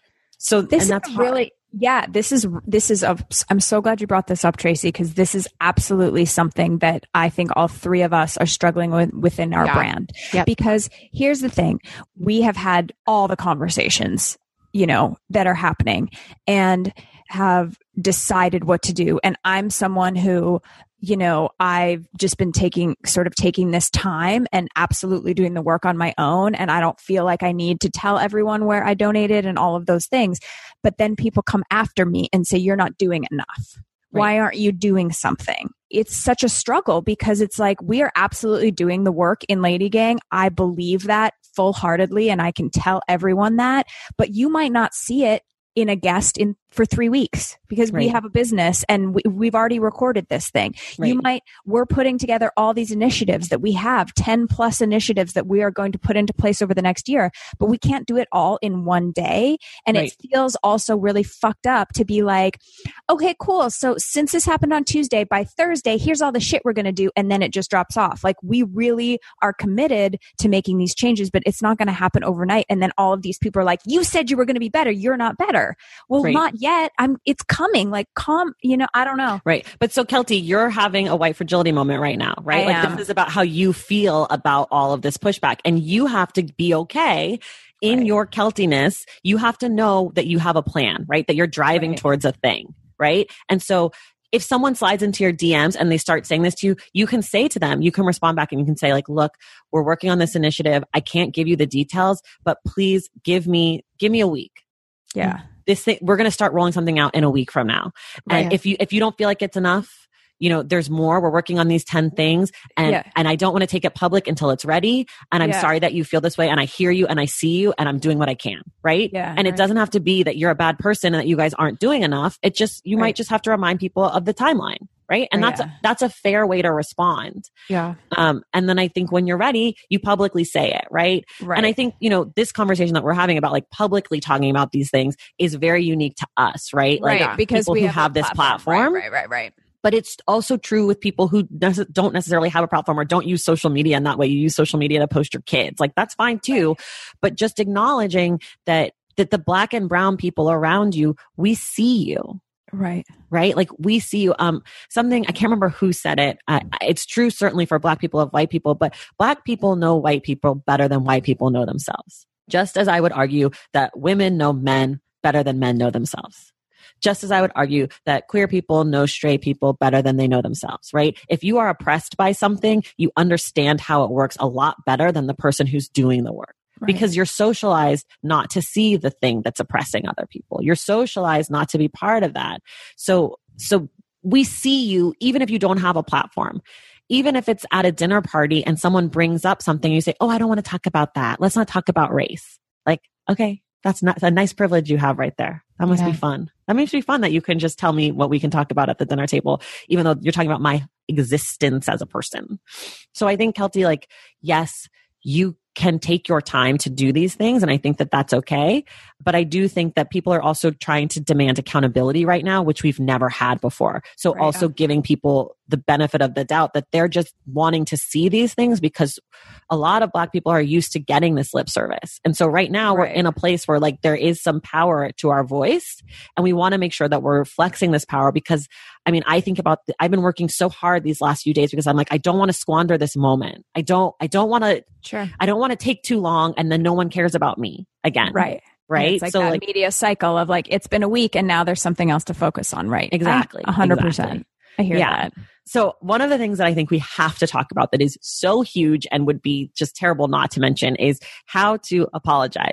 So this and that's is really, yeah, this is, this is, a, I'm so glad you brought this up, Tracy, because this is absolutely something that I think all three of us are struggling with within our yeah. brand. Yep. Because here's the thing, we have had all the conversations, you know, that are happening and have decided what to do. And I'm someone who, you know, I've just been taking sort of taking this time and absolutely doing the work on my own. And I don't feel like I need to tell everyone where I donated and all of those things. But then people come after me and say, you're not doing enough. Right. Why aren't you doing something? It's such a struggle because it's like, we are absolutely doing the work in Lady Gang. I believe that full heartedly. And I can tell everyone that, but you might not see it in a guest in for three weeks because right. we have a business and we, we've already recorded this thing. Right. You might, we're putting together all these initiatives that we have, ten plus initiatives that we are going to put into place over the next year, but we can't do it all in one day. And right. it feels also really fucked up to be like, okay, cool. So since this happened on Tuesday, by Thursday, here's all the shit we're going to do. And then it just drops off. Like we really are committed to making these changes, but it's not going to happen overnight. And then all of these people are like, you said you were going to be better. You're not better. Well, right. not yet. I'm, it's coming. Like, calm, you know, I don't know. Right. But so Kelty, you're having a white fragility moment right now, right? I like am. This is about how you feel about all of this pushback and you have to be okay in Right. your Keltiness. You have to know that you have a plan, right? That you're driving Right. towards a thing, right? And so if someone slides into your D Ms and they start saying this to you, you can say to them, you can respond back and you can say like, look, we're working on this initiative. I can't give you the details, but please give me, give me a week. Yeah. This thing, we're going to start rolling something out in a week from now. And Right. if you, if you don't feel like it's enough, you know, there's more. We're working on these ten things and, Yeah. and I don't want to take it public until it's ready. And I'm Yeah. sorry that you feel this way and I hear you and I see you and I'm doing what I can. Right. Yeah, and it right. doesn't have to be that you're a bad person and that you guys aren't doing enough. It just, you Right. might just have to remind people of the timeline. Right. And that's, Yeah. a, that's a fair way to respond. Yeah. Um, and then I think when you're ready, you publicly say it. Right. Right. And I think, you know, this conversation that we're having about like publicly talking about these things is very unique to us. Right. right. Like Because people we who have, have a this platform. Right, right, right, right. But it's also true with people who nece- don't necessarily have a platform or don't use social media. And that way you use social media to post your kids. Like that's fine too. Right. But just acknowledging that, that the Black and brown people around you, we see you. Right. Right. Like we see you. Um, something, I can't remember who said it. Uh, it's true certainly for Black people of white people, but Black people know white people better than white people know themselves. Just as I would argue that women know men better than men know themselves. Just as I would argue that queer people know straight people better than they know themselves, right? If you are oppressed by something, you understand how it works a lot better than the person who's doing the work. Right. Because you're socialized not to see the thing that's oppressing other people. You're socialized not to be part of that. So, so we see you even if you don't have a platform. Even if it's at a dinner party and someone brings up something, you say, oh, I don't want to talk about that. Let's not talk about race. Like, okay, that's not a nice privilege you have right there. That must yeah. be fun. That makes me fun that you can just tell me what we can talk about at the dinner table, even though you're talking about my existence as a person. So I think, Kelty, like, yes, you can take your time to do these things. And I think that that's okay. But I do think that people are also trying to demand accountability right now, which we've never had before. So right. also giving people the benefit of the doubt that they're just wanting to see these things because a lot of Black people are used to getting this lip service. And so right now right. we're in a place where like there is some power to our voice and we want to make sure that we're flexing this power because I mean, I think about, the, I've been working so hard these last few days because I'm like, I don't want to squander this moment. I don't, I don't want to, sure. I don't want to take too long and then no one cares about me again. Right. Right. And it's like so that like media cycle of like, it's been a week and now there's something else to focus on. Right. Exactly. A hundred percent. Exactly. I hear yeah. that. So one of the things that I think we have to talk about that is so huge and would be just terrible not to mention is how to apologize.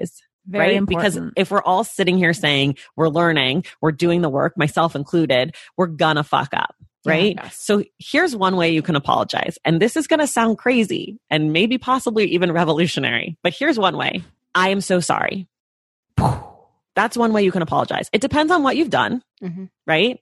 Very right? important. Because if we're all sitting here saying we're learning, we're doing the work, myself included, we're gonna fuck up. Right? Yes. So here's one way you can apologize. And this is going to sound crazy and maybe possibly even revolutionary, but here's one way. I am so sorry. That's one way you can apologize. It depends on what you've done, mm-hmm. right?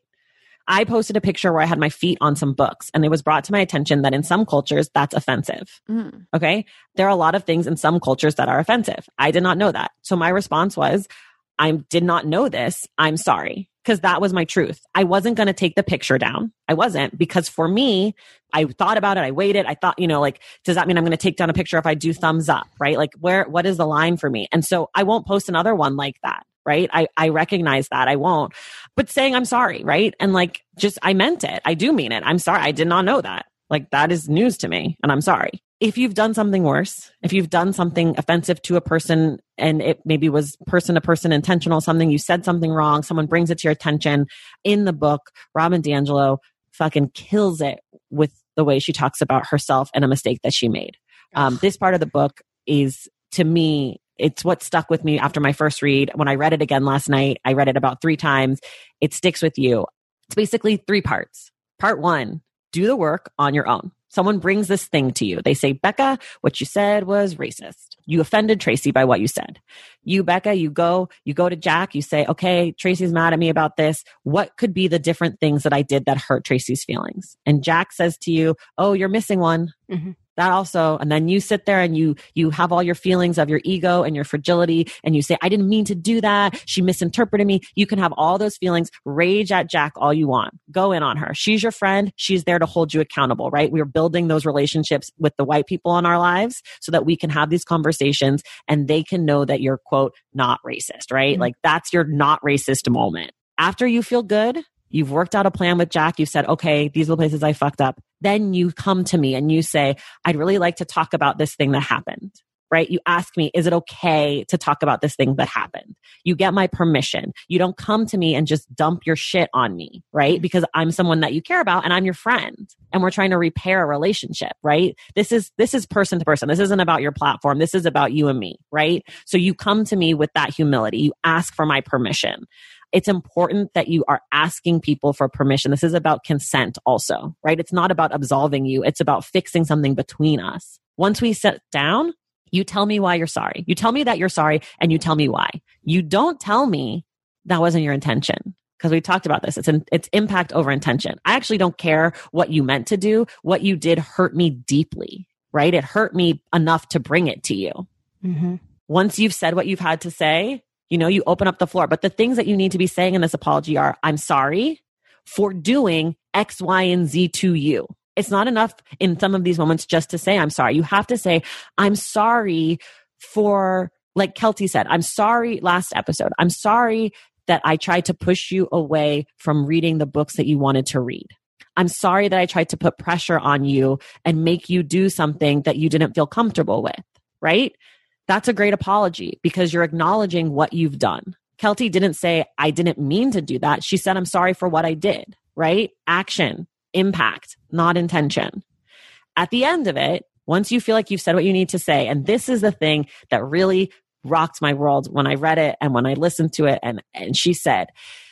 I posted a picture where I had my feet on some books and it was brought to my attention that in some cultures that's offensive. Mm. Okay. There are a lot of things in some cultures that are offensive. I did not know that. So my response was, I did not know this. I'm sorry. Because that was my truth. I wasn't going to take the picture down. I wasn't, because for me, I thought about it. I waited. I thought, you know, like, does that mean I'm going to take down a picture if I do thumbs up, right? Like where, what is the line for me? And so I won't post another one like that, right? I, I recognize that I won't, but saying I'm sorry, right? And like, just, I meant it. I do mean it. I'm sorry. I did not know that. Like that is news to me and I'm sorry. If you've done something worse, if you've done something offensive to a person and it maybe was person to person intentional, something you said something wrong, someone brings it to your attention, in the book, Robin DiAngelo fucking kills it with the way she talks about herself and a mistake that she made. Um, this part of the book is, to me, it's what stuck with me after my first read. When I read it again last night, I read it about three times. It sticks with you. It's basically three parts. Part one, do the work on your own. Someone brings this thing to you. They say, Becca, what you said was racist. You offended Tracy by what you said. You, Becca, you go, you go to Jack, you say, okay, Tracy's mad at me about this. What could be the different things that I did that hurt Tracy's feelings? And Jack says to you, oh, you're missing one. Mm-hmm. That also, and then you sit there and you, you have all your feelings of your ego and your fragility and you say, I didn't mean to do that. She misinterpreted me. You can have all those feelings, rage at Jack all you want. Go in on her. She's your friend. She's there to hold you accountable, right? We're building those relationships with the white people in our lives so that we can have these conversations and they can know that you're, quote, not racist, right? Mm-hmm. Like that's your not racist moment. After you feel good, you've worked out a plan with Jack. You said, okay, these are the places I fucked up. Then you come to me and you say, I'd really like to talk about this thing that happened, right? You ask me, is it okay to talk about this thing that happened? You get my permission. You don't come to me and just dump your shit on me, right? Because I'm someone that you care about and I'm your friend and we're trying to repair a relationship, right? This is, this is person to person. This isn't about your platform. This is about you and me, right? So you come to me with that humility. You ask for my permission. It's important that you are asking people for permission. This is about consent also, right? It's not about absolving you. It's about fixing something between us. Once we sit down, you tell me why you're sorry. You tell me that you're sorry and you tell me why. You don't tell me that wasn't your intention, because we talked about this. It's an, it's impact over intention. I actually don't care what you meant to do. What you did hurt me deeply, right? It hurt me enough to bring it to you. Mm-hmm. Once you've said what you've had to say, you know, you open up the floor. But the things that you need to be saying in this apology are, I'm sorry for doing X, Y, and Z to you. It's not enough in some of these moments just to say, I'm sorry. You have to say, I'm sorry for, like Kelty said, I'm sorry last episode. I'm sorry that I tried to push you away from reading the books that you wanted to read. I'm sorry that I tried to put pressure on you and make you do something that you didn't feel comfortable with, right? That's a great apology because you're acknowledging what you've done. Kelty didn't say, I didn't mean to do that. She said, I'm sorry for what I did, right? Action, impact, not intention. At the end of it, once you feel like you've said what you need to say, and this is the thing that really rocked my world when I read it and when I listened to it, and, and she said,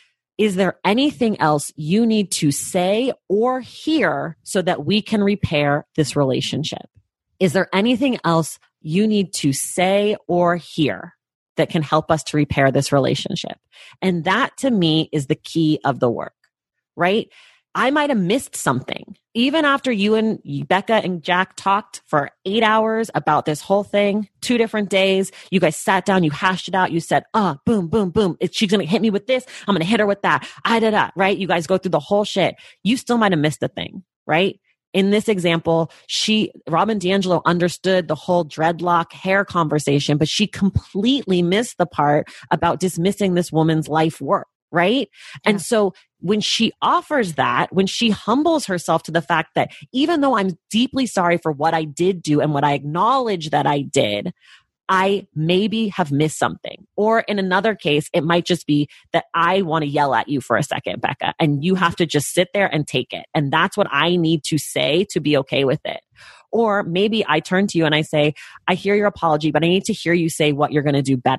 is there anything else you need to say or hear so that we can repair this relationship? Is there anything else you need to say or hear that can help us to repair this relationship? And that to me is the key of the work, right? I might have missed something. Even after you and Becca and Jack talked for eight hours about this whole thing, two different days, you guys sat down, you hashed it out. You said, ah, oh, boom, boom, boom. If she's going to hit me with this, I'm going to hit her with that. I did that, right? You guys go through the whole shit. You still might have missed a thing, right? In this example, she, Robin DiAngelo understood the whole dreadlock hair conversation, but she completely missed the part about dismissing this woman's life work, right? Yeah. And so when she offers that, when she humbles herself to the fact that even though I'm deeply sorry for what I did do and what I acknowledge that I did, I maybe have missed something. Or in another case, it might just be that I want to yell at you for a second, Becca, and you have to just sit there and take it. And that's what I need to say to be okay with it. Or maybe I turn to you and I say, I hear your apology, but I need to hear you say what you're going to do better,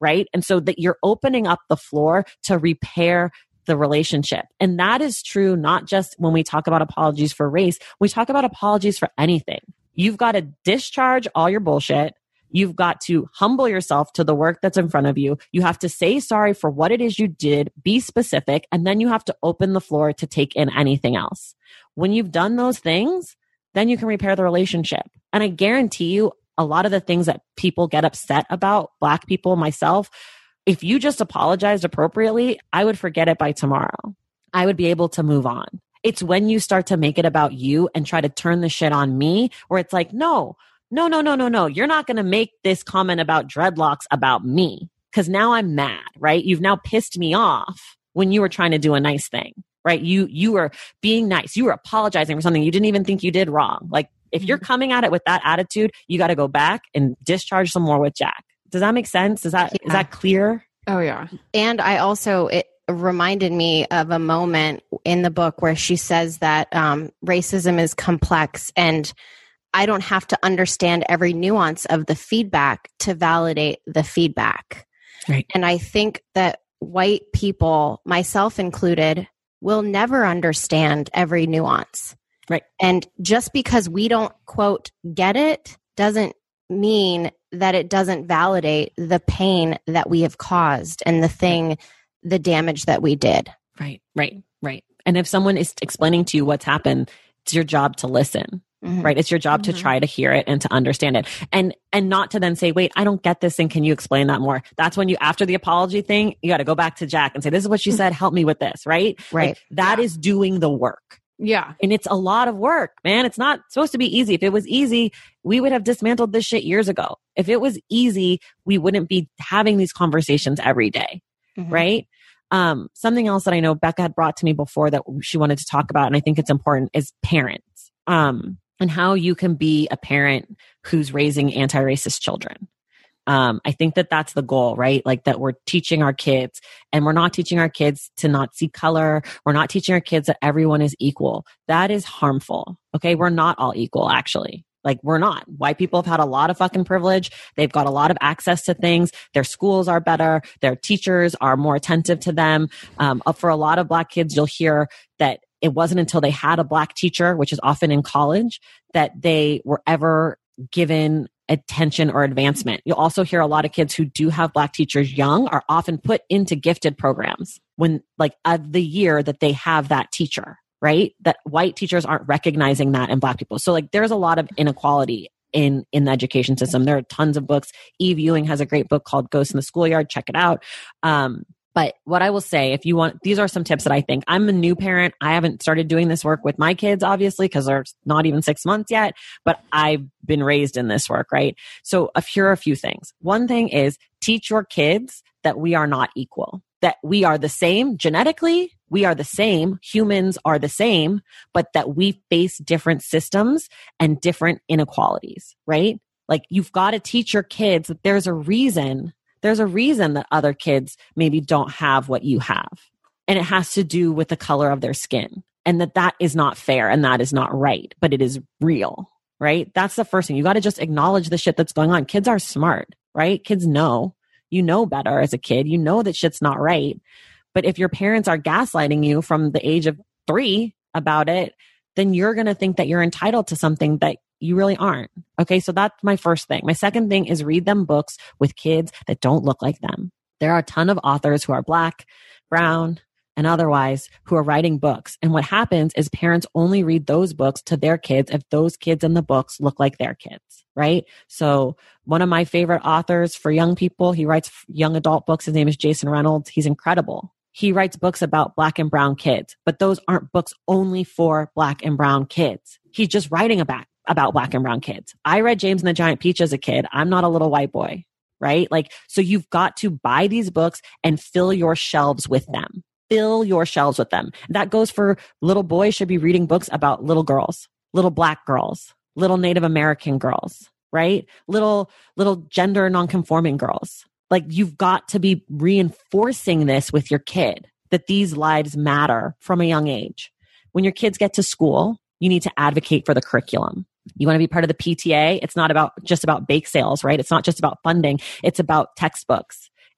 right? And so that you're opening up the floor to repair the relationship. And that is true not just when we talk about apologies for race, we talk about apologies for anything. You've got to discharge all your bullshit. You've got to humble yourself to the work that's in front of you. You have to say sorry for what it is you did, be specific, and then you have to open the floor to take in anything else. When you've done those things, then you can repair the relationship. And I guarantee you, a lot of the things that people get upset about, Black people, myself, if you just apologized appropriately, I would forget it by tomorrow. I would be able to move on. It's when you start to make it about you and try to turn the shit on me, where it's like, no, no, no, no, no, no. You're not going to make this comment about dreadlocks about me because now I'm mad, right? You've now pissed me off when you were trying to do a nice thing, right? You, you were being nice. You were apologizing for something you didn't even think you did wrong. Like if you're coming at it with that attitude, you got to go back and discharge some more with Jack. Does that make sense? Is that, yeah. is that clear? Oh yeah. And I also, it reminded me of a moment in the book where she says that um, racism is complex and I don't have to understand every nuance of the feedback to validate the feedback. Right. And I think that white people, myself included, will never understand every nuance. Right. And just because we don't, quote, get it, doesn't mean that it doesn't validate the pain that we have caused and the thing, the damage that we did. Right, right, right. And if someone is explaining to you what's happened, it's your job to listen. Mm-hmm. Right. It's your job mm-hmm. to try to hear it and to understand it and, and not to then say, wait, I don't get this thing. Can you explain that more? That's when you, after the apology thing, you got to go back to Jack and say, this is what she said. Help me with this. Right. Right. Like, that yeah. is doing the work. Yeah. And it's a lot of work, man. It's not supposed to be easy. If it was easy, we would have dismantled this shit years ago. If it was easy, we wouldn't be having these conversations every day. Mm-hmm. Right. Um, something else that I know Becca had brought to me before that she wanted to talk about, and I think it's important, is parents. Um, and how you can be a parent who's raising anti-racist children. Um, I think that that's the goal, right? Like that we're teaching our kids, and we're not teaching our kids to not see color. We're not teaching our kids that everyone is equal. That is harmful. Okay. We're not all equal, actually. Like we're not. White people have had a lot of fucking privilege. They've got a lot of access to things. Their schools are better. Their teachers are more attentive to them. Um, for a lot of Black kids, you'll hear that it wasn't until they had a Black teacher, which is often in college, that they were ever given attention or advancement. You'll also hear a lot of kids who do have Black teachers young are often put into gifted programs when like of the year that they have that teacher, right? That white teachers aren't recognizing that in Black people. So like there's a lot of inequality in, in the education system. There are tons of books. Eve Ewing has a great book called Ghosts in the Schoolyard. Check it out. Um, But what I will say, if you want, these are some tips that I think. I'm a new parent. I haven't started doing this work with my kids, obviously, because they're not even six months yet, but I've been raised in this work, right? So uh, here are a few things. One thing is teach your kids that we are not equal, that we are the same genetically. We are the same. Humans are the same, but that we face different systems and different inequalities, right? Like you've got to teach your kids that there's a reason There's a reason that other kids maybe don't have what you have. And it has to do with the color of their skin, and that that is not fair and that is not right, but it is real, right? That's the first thing. You got to just acknowledge the shit that's going on. Kids are smart, right? Kids know, you know better as a kid. You know that shit's not right. But if your parents are gaslighting you from the age of three about it, then you're going to think that you're entitled to something that you really aren't. Okay. So that's my first thing. My second thing is read them books with kids that don't look like them. There are a ton of authors who are Black, brown, and otherwise who are writing books. And what happens is parents only read those books to their kids if those kids in the books look like their kids, right? So one of my favorite authors for young people, he writes young adult books. His name is Jason Reynolds. He's incredible. He writes books about Black and brown kids, but those aren't books only for Black and brown kids. He's just writing about about Black and brown kids. I read James and the Giant Peach as a kid. I'm not a little white boy, right? Like, so you've got to buy these books and fill your shelves with them. Fill your shelves with them. That goes for little boys should be reading books about little girls, little Black girls, little Native American girls, right? Little, little gender nonconforming girls. Like you've got to be reinforcing this with your kid, that these lives matter from a young age. When your kids get to school, you need to advocate for the curriculum. You want to be part of the P T A. It's not about just about bake sales, right? It's not just about funding. It's about textbooks.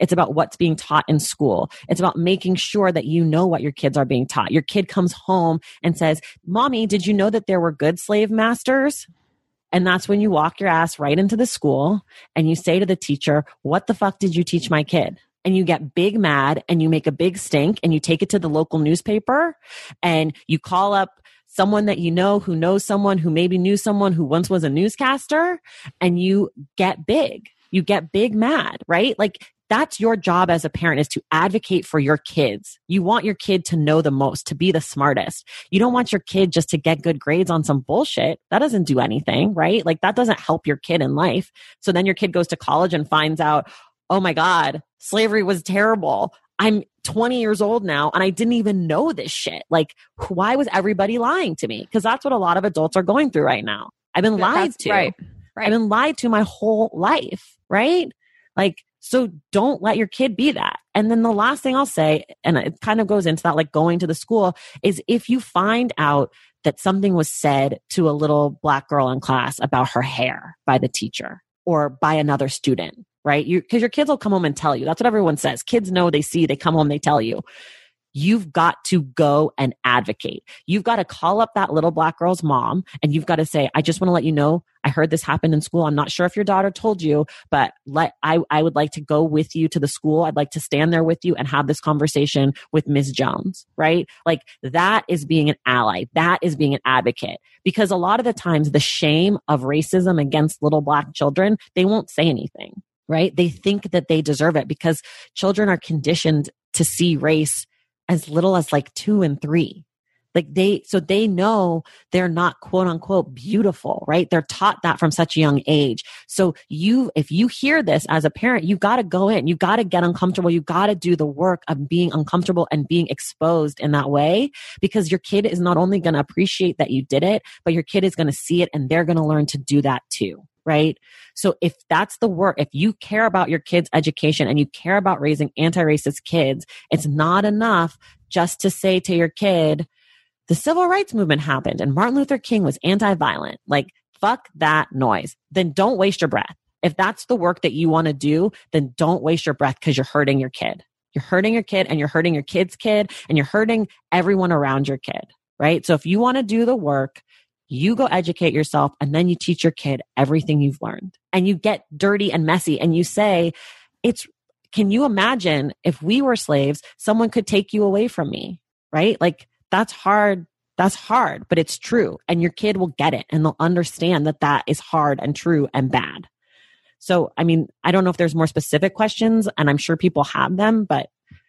It's about what's being taught in school. It's about making sure that you know what your kids are being taught. Your kid comes home and says, Mommy, did you know that there were good slave masters? And that's when you walk your ass right into the school and you say to the teacher, what the fuck did you teach my kid? And you get big mad and you make a big stink and you take it to the local newspaper and you call up someone that you know who knows someone who maybe knew someone who once was a newscaster, and you get big. You get big mad, right? Like that's your job as a parent, is to advocate for your kids. You want your kid to know the most, to be the smartest. You don't want your kid just to get good grades on some bullshit. That doesn't do anything, right? Like that doesn't help your kid in life. So then your kid goes to college and finds out, oh my God, slavery was terrible. I'm twenty years old now and I didn't even know this shit. Like, why was everybody lying to me? Because that's what a lot of adults are going through right now. I've been lied That's to. right. Right. I've been lied to my whole life, right? Like, so don't let your kid be that. And then the last thing I'll say, and it kind of goes into that, like going to the school, is if you find out that something was said to a little black girl in class about her hair by the teacher or by another student, right? You, because your kids will come home and tell you. That's what everyone says. Kids know, they see, they come home, they tell you. You've got to go and advocate. You've got to call up that little black girl's mom and you've got to say, I just want to let you know, I heard this happened in school. I'm not sure if your daughter told you, but let, I, I would like to go with you to the school. I'd like to stand there with you and have this conversation with Miz Jones, right? Like that is being an ally. That is being an advocate. Because a lot of the times the shame of racism against little black children, they won't say anything, right? They think that they deserve it because children are conditioned to see race as little as like two and three. Like they, so they know they're not quote unquote beautiful, right? They're taught that from such a young age. So you, if you hear this as a parent, you got to go in, you got to get uncomfortable. You got to do the work of being uncomfortable and being exposed in that way, because your kid is not only going to appreciate that you did it, but your kid is going to see it and they're going to learn to do that too. Right? So if that's the work, if you care about your kids' education and you care about raising anti-racist kids, it's not enough just to say to your kid, the civil rights movement happened and Martin Luther King was anti-violent. Like, fuck that noise. Then don't waste your breath. If that's the work that you want to do, then don't waste your breath because you're hurting your kid. You're hurting your kid and you're hurting your kid's kid and you're hurting everyone around your kid. Right? So if you want to do the work, you go educate yourself and then you teach your kid everything you've learned and you get dirty and messy and you say, it's, can you imagine if we were slaves, someone could take you away from me, right? Like that's hard. That's hard, but it's true. And your kid will get it and they'll understand that that is hard and true and bad. So, I mean, I don't know if there's more specific questions and I'm sure people have them, but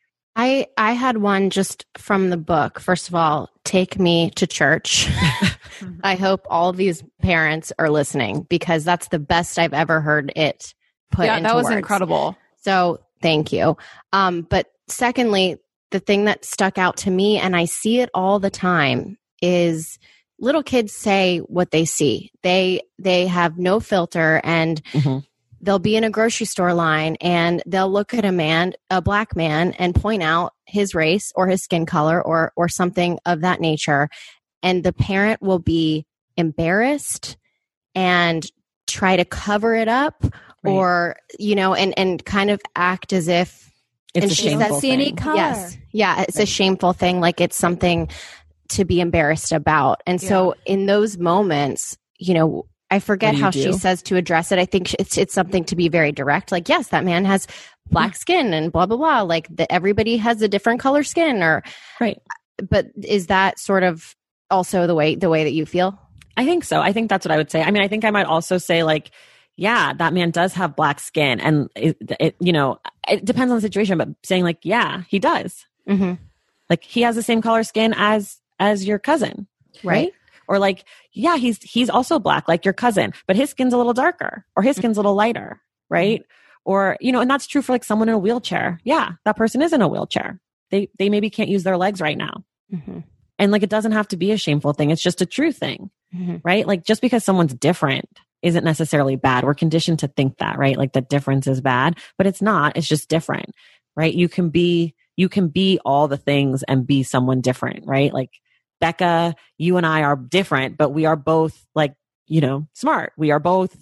I, I had one just from the book. First of all, take me to church. I hope all of these parents are listening because that's the best I've ever heard it put yeah, into that was words. incredible. So thank you. Um, but secondly, the thing that stuck out to me, and I see it all the time, is little kids say what they see. They, they have no filter and mm-hmm. they'll be in a grocery store line and they'll look at a man, a black man, and point out his race or his skin color or or something of that nature. And the parent will be embarrassed and try to cover it up right. or, you know, and, and kind of act as if it's and a shameful see any thing. color. Yes. Yeah. It's right. a shameful thing. Like it's something to be embarrassed about. And yeah. so in those moments, you know, I forget how she says to address it. I think it's it's something to be very direct. Like, yes, that man has black skin and blah, blah, blah. Like the, everybody has a different color skin or, right. But is that sort of also the way, the way that you feel? I think so. I think that's what I would say. I mean, I think I might also say like, yeah, that man does have black skin and it, it you know, it depends on the situation, but saying like, yeah, he does. Mm-hmm. Like he has the same color skin as, as your cousin. Right. right? Or like, yeah, he's he's also black, like your cousin, but his skin's a little darker or his skin's a little lighter, right? Mm-hmm. Or, you know, and that's true for like someone in a wheelchair. Yeah, that person is in a wheelchair. They they maybe can't use their legs right now. Mm-hmm. And like, it doesn't have to be a shameful thing. It's just a true thing, mm-hmm. right? Like just because someone's different isn't necessarily bad. We're conditioned to think that, right? Like the difference is bad, but it's not. It's just different, right? You can be, you can be all the things and be someone different, right? Like, Becca, you and I are different, but we are both like, you know, smart. We are both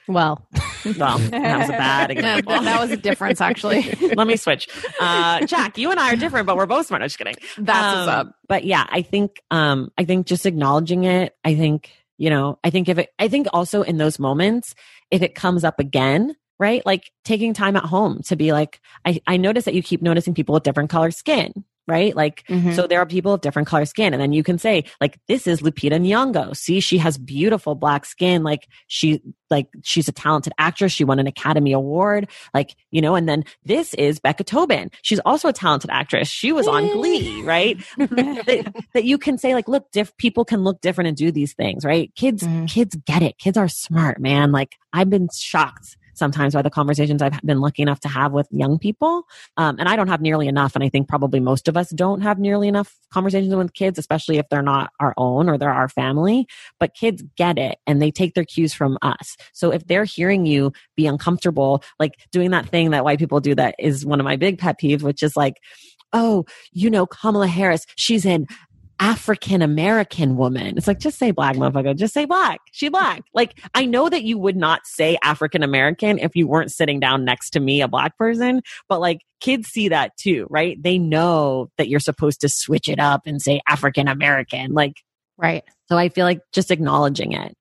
Well, Well, that was a bad Yeah, example. that, that was a difference, actually. Let me switch. Uh, Jack, you and I are different, but we're both smart. I'm just kidding. That's what's Um, up. But yeah, I think, um, I think just acknowledging it, I think, you know, I think if it, I think also in those moments, if it comes up again, right? Like taking time at home to be like, I, I notice that you keep noticing people with different color skin, right? Like, Mhm. so there are people with different color skin. And then you can say like, this is Lupita Nyong'o. See, she has beautiful black skin. Like she, like she's a talented actress. She won an Academy Award. Like, you know, and then this is Becca Tobin. She's also a talented actress. She was on Glee, right? that, that you can say like, look, diff- people can look different and do these things, right? Kids, Mhm. kids get it. Kids are smart, man. Like I've been shocked sometimes by the conversations I've been lucky enough to have with young people. Um, and I don't have nearly enough. And I think probably most of us don't have nearly enough conversations with kids, especially if they're not our own or they're our family. But kids get it and they take their cues from us. So if they're hearing you be uncomfortable, like doing that thing that white people do that is one of my big pet peeves, which is like, oh, you know, Kamala Harris, she's an African American woman. It's like, just say black, motherfucker. Just say black. She black. Like, I know that you would not say African American if you weren't sitting down next to me, a black person, but like kids see that too, right? They know that you're supposed to switch it up and say African American. Like, Right. so I feel like just acknowledging it.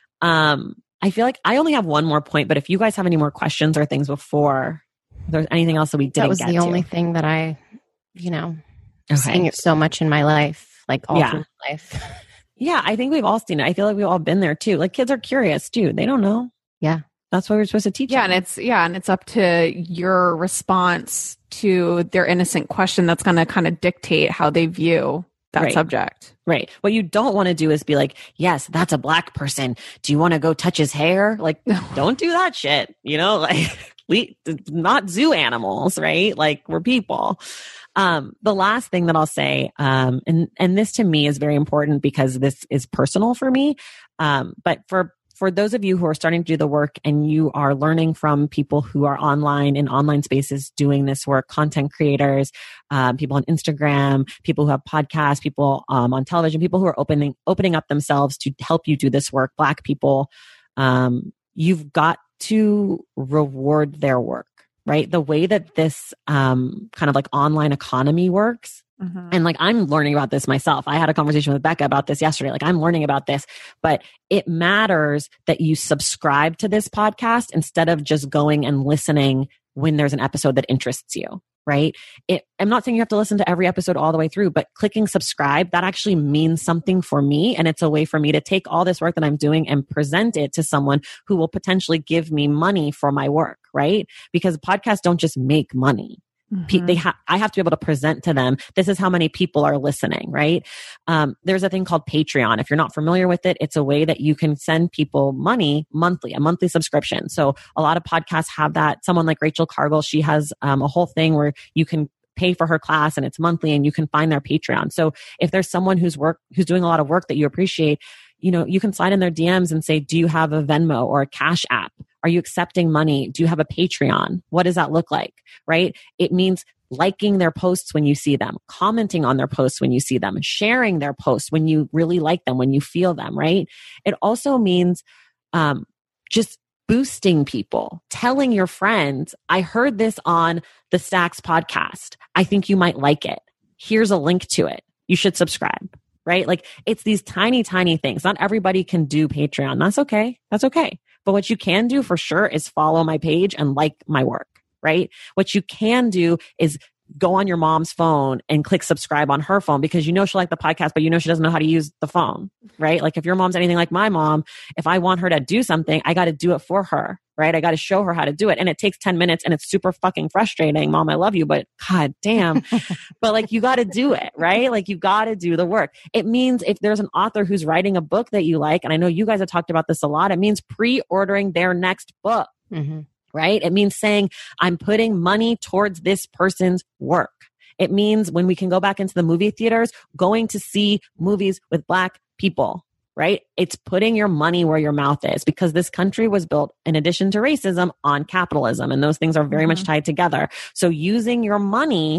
Um, I feel like I only have one more point, but if you guys have any more questions or things before, if there's anything else that we didn't That was get the to. only thing that I, you know, Okay. seeing it so much in my life, like all Yeah. through my life. Yeah, I think we've all seen it. I feel like we've all been there too. Like kids are curious too. They don't know. Yeah. That's what we're supposed to teach Yeah, them. and it's yeah, and it's up to your response to their innocent question that's going to kind of dictate how they view that Right. subject. Right. What you don't want to do is be like, yes, that's a black person. Do you want to go touch his hair? Like, don't do that shit. You know, like we not zoo animals, right? Like we're people. Um, the last thing that I'll say, um, and, and this to me is very important because this is personal for me. Um, but for, for those of you who are starting to do the work and you are learning from people who are online in online spaces doing this work, content creators, um, people on Instagram, people who have podcasts, people, um, on television, people who are opening, opening up themselves to help you do this work, black people, um, you've got to reward their work. Right? The way that this um, kind of like online economy works. Mhm. And like, I'm learning about this myself. I had a conversation with Becca about this yesterday. Like, I'm learning about this, but it matters that you subscribe to this podcast instead of just going and listening when there's an episode that interests you. Right? It, I'm not saying you have to listen to every episode all the way through, but clicking subscribe, that actually means something for me. And it's a way for me to take all this work that I'm doing and present it to someone who will potentially give me money for my work. Right? Because podcasts don't just make money. Pe- Mhm. They ha- I have to be able to present to them, this is how many people are listening, right? Um, there's a thing called Patreon. If you're not familiar with it, it's a way that you can send people money monthly, a monthly subscription. So a lot of podcasts have that. Someone like Rachel Cargill, she has um, a whole thing where you can pay for her class and it's monthly and you can find their Patreon. So if there's someone who's work, who's doing a lot of work that you appreciate, you know, you can slide in their D Ms and say, do you have a Venmo or a Cash App? Are you accepting money? Do you have a Patreon? What does that look like? Right? It means liking their posts when you see them, commenting on their posts when you see them, sharing their posts when you really like them, when you feel them, right? It also means um, just boosting people, telling your friends, I heard this on the Stacks podcast. I think you might like it. Here's a link to it. You should subscribe, right? Like it's these tiny, tiny things. Not everybody can do Patreon. That's okay. That's okay. But what you can do for sure is follow my page and like my work, right? What you can do is go on your mom's phone and click subscribe on her phone because you know she'll like the podcast, but you know she doesn't know how to use the phone, right? Like if your mom's anything like my mom, if I want her to do something, I got to do it for her, right? I got to show her how to do it. And it takes ten minutes and it's super fucking frustrating. Mom, I love you, but God damn. But like you got to do it, right? Like you got to do the work. It means if there's an author who's writing a book that you like, and I know you guys have talked about this a lot, it means pre-ordering their next book. Mm-hmm. Right? It means saying, I'm putting money towards this person's work. It means when we can go back into the movie theaters, going to see movies with Black people, right? It's putting your money where your mouth is because this country was built, in addition to racism, on capitalism. And those things are very mm-hmm. much tied together. So using your money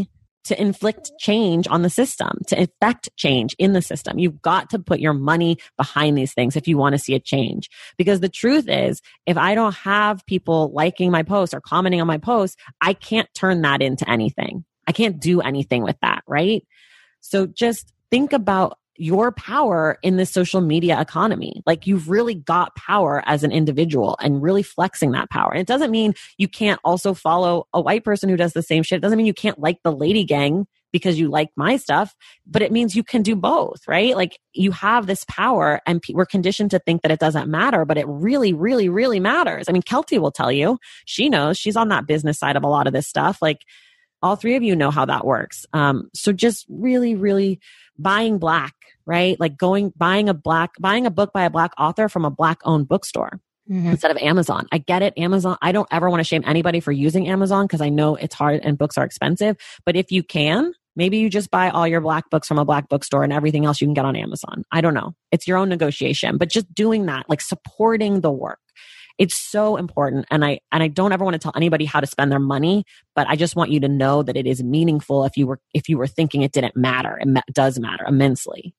to inflict change on the system, to effect change in the system. You've got to put your money behind these things if you want to see a change. Because the truth is, if I don't have people liking my posts or commenting on my posts, I can't turn that into anything. I can't do anything with that, right? So just think about your power in this social media economy. Like, you've really got power as an individual and really flexing that power. And it doesn't mean you can't also follow a white person who does the same shit. It doesn't mean you can't like the Lady Gang because you like my stuff, but it means you can do both, right? Like, you have this power, and we're conditioned to think that it doesn't matter, but it really, really, really matters. I mean, Kelty will tell you, she knows, she's on that business side of a lot of this stuff. Like, all three of you know how that works. Um, so just really, really buying black, right? Like going, buying a black, buying a book by a black author from a black owned bookstore mm-hmm. instead of Amazon. I get it. Amazon. I don't ever want to shame anybody for using Amazon because I know it's hard and books are expensive, but if you can, maybe you just buy all your black books from a black bookstore and everything else you can get on Amazon. I don't know. It's your own negotiation, but just doing that, like supporting the work. It's so important. And I, and I don't ever want to tell anybody how to spend their money, but I just want you to know that it is meaningful if you were, if you were thinking it didn't matter. It ma- does matter immensely.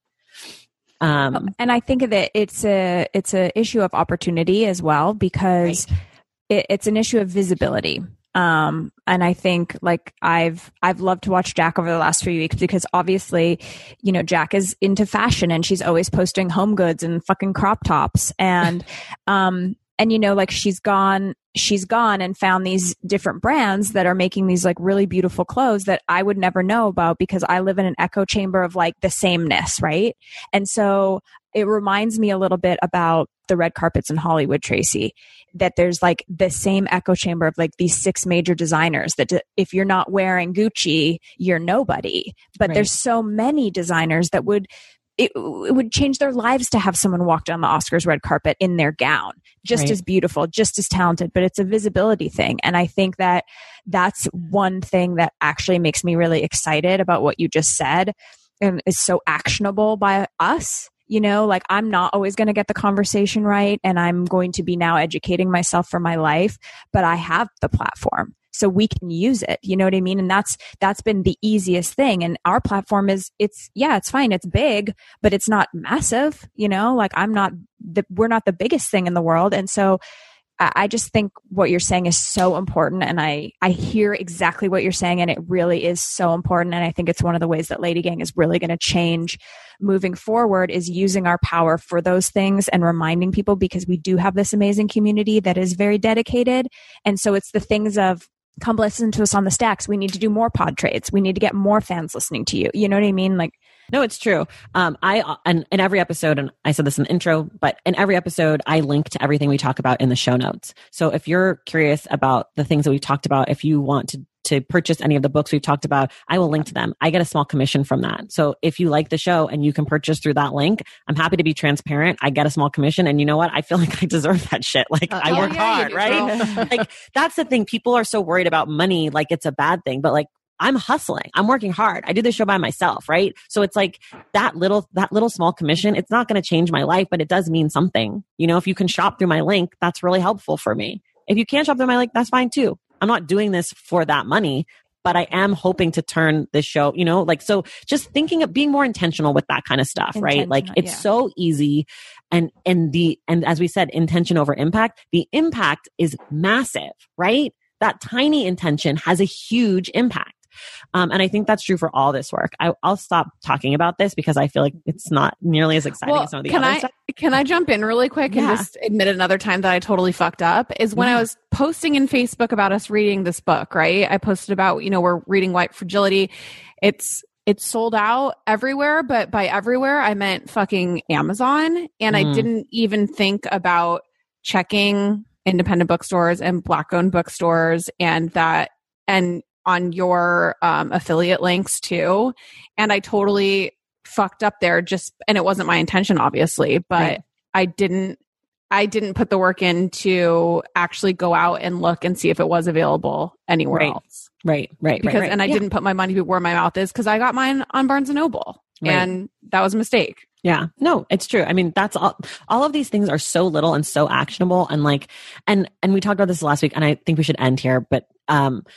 Um, and I think that it's a, it's a issue of opportunity as well, because right. it, it's an issue of visibility. Um, and I think like I've, I've loved to watch Jack over the last few weeks because obviously, you know, Jack is into fashion and she's always posting home goods and fucking crop tops. And, um, And, you know, like she's gone, she's gone and found these different brands that are making these like really beautiful clothes that I would never know about because I live in an echo chamber of like the sameness, right? And so it reminds me a little bit about the red carpets in Hollywood, Tracy, that there's like the same echo chamber of like these six major designers that d- if you're not wearing Gucci, you're nobody. But right. there's so many designers that would It, it would change their lives to have someone walk down the Oscars red carpet in their gown, just right. as beautiful, just as talented, but it's a visibility thing. And I think that that's one thing that actually makes me really excited about what you just said and is so actionable by us. You know, like I'm not always going to get the conversation right. And I'm going to be now educating myself for my life, but I have the platform. So we can use it. You know what I mean? And that's, that's been the easiest thing. And our platform is, it's, yeah, it's fine. It's big, but it's not massive. You know, like I'm not, the, we're not the biggest thing in the world. And so I, I just think what you're saying is so important. And I, I hear exactly what you're saying. And it really is so important. And I think it's one of the ways that Lady Gang is really going to change moving forward is using our power for those things and reminding people, because we do have this amazing community that is very dedicated. And so it's the things of, come listen to us on the Stacks. We need to do more pod trades. We need to get more fans listening to you. You know what I mean? Like, no, it's true. Um, I, and in every episode, and I said this in the intro, but in every episode, I link to everything we talk about in the show notes. So if you're curious about the things that we've talked about, if you want to to purchase any of the books we've talked about, I will link to them. I get a small commission from that. So if you like the show and you can purchase through that link, I'm happy to be transparent. I get a small commission. And you know what? I feel like I deserve that shit. Like uh, I yeah, work yeah, hard, right? Like that's the thing. People are so worried about money. Like it's a bad thing, but like I'm hustling. I'm working hard. I do this show by myself, right? So it's like that little, that little small commission, it's not going to change my life, but it does mean something. You know, if you can shop through my link, that's really helpful for me. If you can't shop through my link, that's fine too. I'm not doing this for that money, but I am hoping to turn this show, you know, like, so just thinking of being more intentional with that kind of stuff, right? Like it's yeah. so easy. And, and the, and as we said, intention over impact, the impact is massive, right? That tiny intention has a huge impact. Um, and I think that's true for all this work. I, I'll stop talking about this because I feel like it's not nearly as exciting well, as some of the can other I, stuff. Can I jump in really quick yeah. and just admit another time that I totally fucked up is when yeah. I was posting in Facebook about us reading this book, right? I posted about, you know, we're reading White Fragility. It's, it's sold out everywhere, but by everywhere, I meant fucking Amazon. And mm. I didn't even think about checking independent bookstores and Black owned bookstores and that, and on your um, affiliate links too. And I totally fucked up there just, and it wasn't my intention, obviously, but right. I didn't, I didn't put the work in to actually go out and look and see if it was available anywhere right. else. Right, right, because, right, right. And I yeah. didn't put my money where my mouth is because I got mine on Barnes and Noble right. and that was a mistake. Yeah, no, it's true. I mean, that's all, all of these things are so little and so actionable. And like, and, and we talked about this last week and I think we should end here, but, um,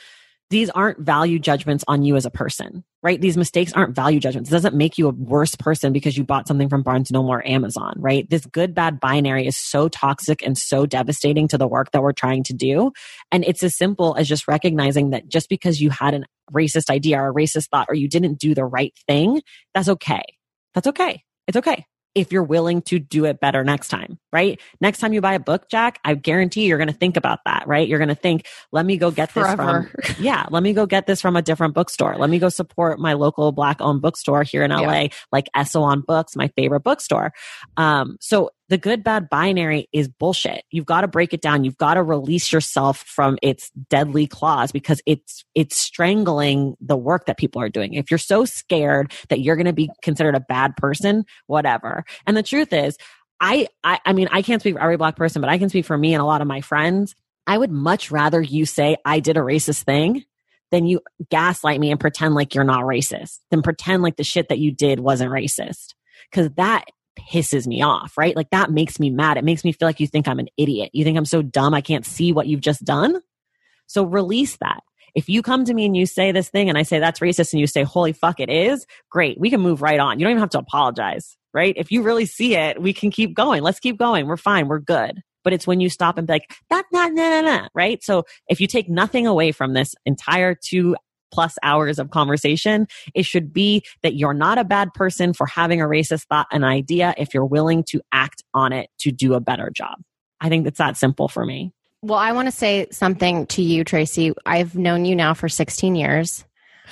these aren't value judgments on you as a person, right? These mistakes aren't value judgments. It doesn't make you a worse person because you bought something from Barnes and Noble or Amazon, right? This good, bad binary is so toxic and so devastating to the work that we're trying to do. And it's as simple as just recognizing that just because you had a racist idea or a racist thought, or you didn't do the right thing, that's okay. That's okay. It's okay. If you're willing to do it better next time, right? Next time you buy a book, Jack, I guarantee you're going to think about that, right? You're going to think, let me go get this Forever. from, yeah, let me go get this from a different bookstore. Let me go support my local Black owned bookstore here in L A, yeah. like Esalen Books, my favorite bookstore. Um, so the good, bad binary is bullshit. You've got to break it down. You've got to release yourself from its deadly claws because it's, it's strangling the work that people are doing. If you're so scared that you're going to be considered a bad person, whatever. And the truth is, I, I, I mean, I can't speak for every Black person, but I can speak for me and a lot of my friends. I would much rather you say I did a racist thing than you gaslight me and pretend like you're not racist, than pretend like the shit that you did wasn't racist. Cause that pisses me off, right? Like that makes me mad. It makes me feel like you think I'm an idiot. You think I'm so dumb I can't see what you've just done. So release that. If you come to me and you say this thing and I say that's racist and you say, holy fuck, it is, great. We can move right on. You don't even have to apologize, right? If you really see it, we can keep going. Let's keep going. We're fine. We're good. But it's when you stop and be like, that, not, nah, nah, nah, right? So if you take nothing away from this entire two plus hours of conversation, it should be that you're not a bad person for having a racist thought and idea if you're willing to act on it to do a better job. I think it's that simple for me. Well, I want to say something to you, Tracy. I've known you now for sixteen years.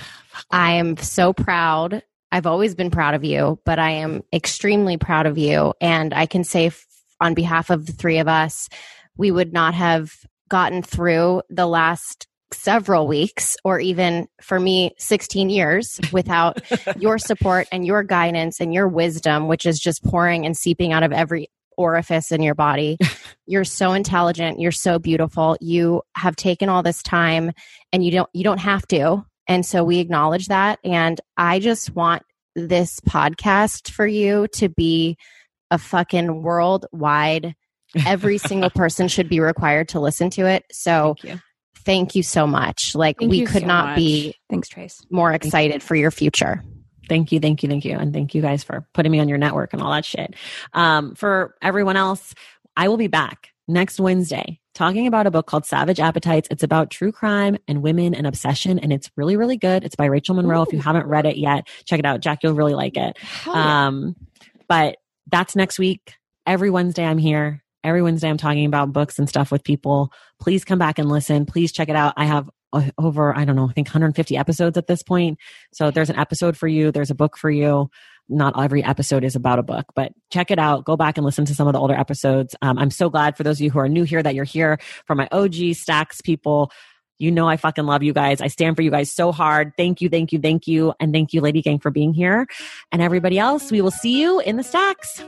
I am so proud. I've always been proud of you, but I am extremely proud of you. And I can say f- on behalf of the three of us, we would not have gotten through the last several weeks, or even for me, sixteen years without your support and your guidance and your wisdom, which is just pouring and seeping out of every orifice in your body. You're so intelligent. You're so beautiful. You have taken all this time and you don't, you don't have to. And so we acknowledge that. And I just want this podcast for you to be a fucking worldwide, every single person should be required to listen to it. So Thank you. Thank you so much. Like Thank we you could so not much. be Thanks, Trace. more excited for your future. Thank you, thank you, thank you. And thank you guys for putting me on your network and all that shit. Um, for everyone else, I will be back next Wednesday talking about a book called Savage Appetites. It's about true crime and women and obsession, and it's really, really good. It's by Rachel Monroe. Ooh. If you haven't read it yet, check it out. Jack, you'll really like it. Yeah. Um, but that's next week. Every Wednesday I'm here. Every Wednesday I'm talking about books and stuff with people. Please come back and listen. Please check it out. I have over, I don't know, I think one hundred fifty episodes at this point. So there's an episode for you. There's a book for you. Not every episode is about a book, but check it out. Go back and listen to some of the older episodes. Um, I'm so glad for those of you who are new here that you're here. For my O G Stacks people, you know I fucking love you guys. I stand for you guys so hard. Thank you, thank you, thank you. And thank you, Lady Gang, for being here. And everybody else, we will see you in the Stacks.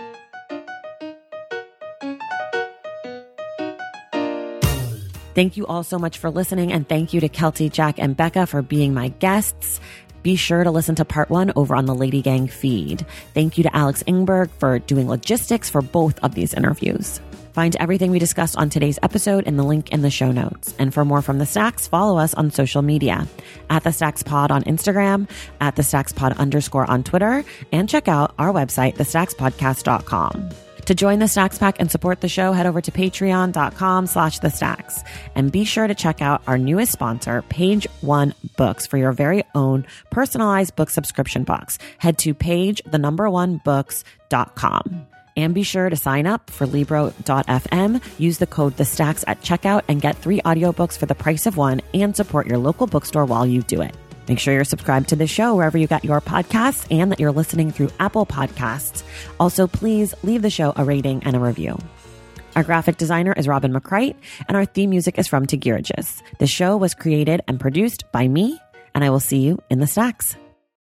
Thank you all so much for listening, and thank you to Kelty, Jack, and Becca for being my guests. Be sure to listen to part one over on the Lady Gang feed. Thank you to Alex Ingberg for doing logistics for both of these interviews. Find everything we discussed on today's episode in the link in the show notes. And for more from The Stacks, follow us on social media at The Stacks Pod on Instagram, at The Stacks Pod underscore on Twitter, and check out our website, the stacks podcast dot com. To join the Stacks Pack and support the show, head over to patreon.com slash the stacks. And be sure to check out our newest sponsor, Page One Books, for your very own personalized book subscription box. Head to page, the number one books dot com. And be sure to sign up for Libro dot f m. Use the code The Stacks at checkout and get three audiobooks for the price of one, and support your local bookstore while you do it. Make sure you're subscribed to the show wherever you get your podcasts, and that you're listening through Apple Podcasts. Also, please leave the show a rating and a review. Our graphic designer is Robin McCrite, and our theme music is from Tegirigis. The show was created and produced by me, and I will see you in the Stacks.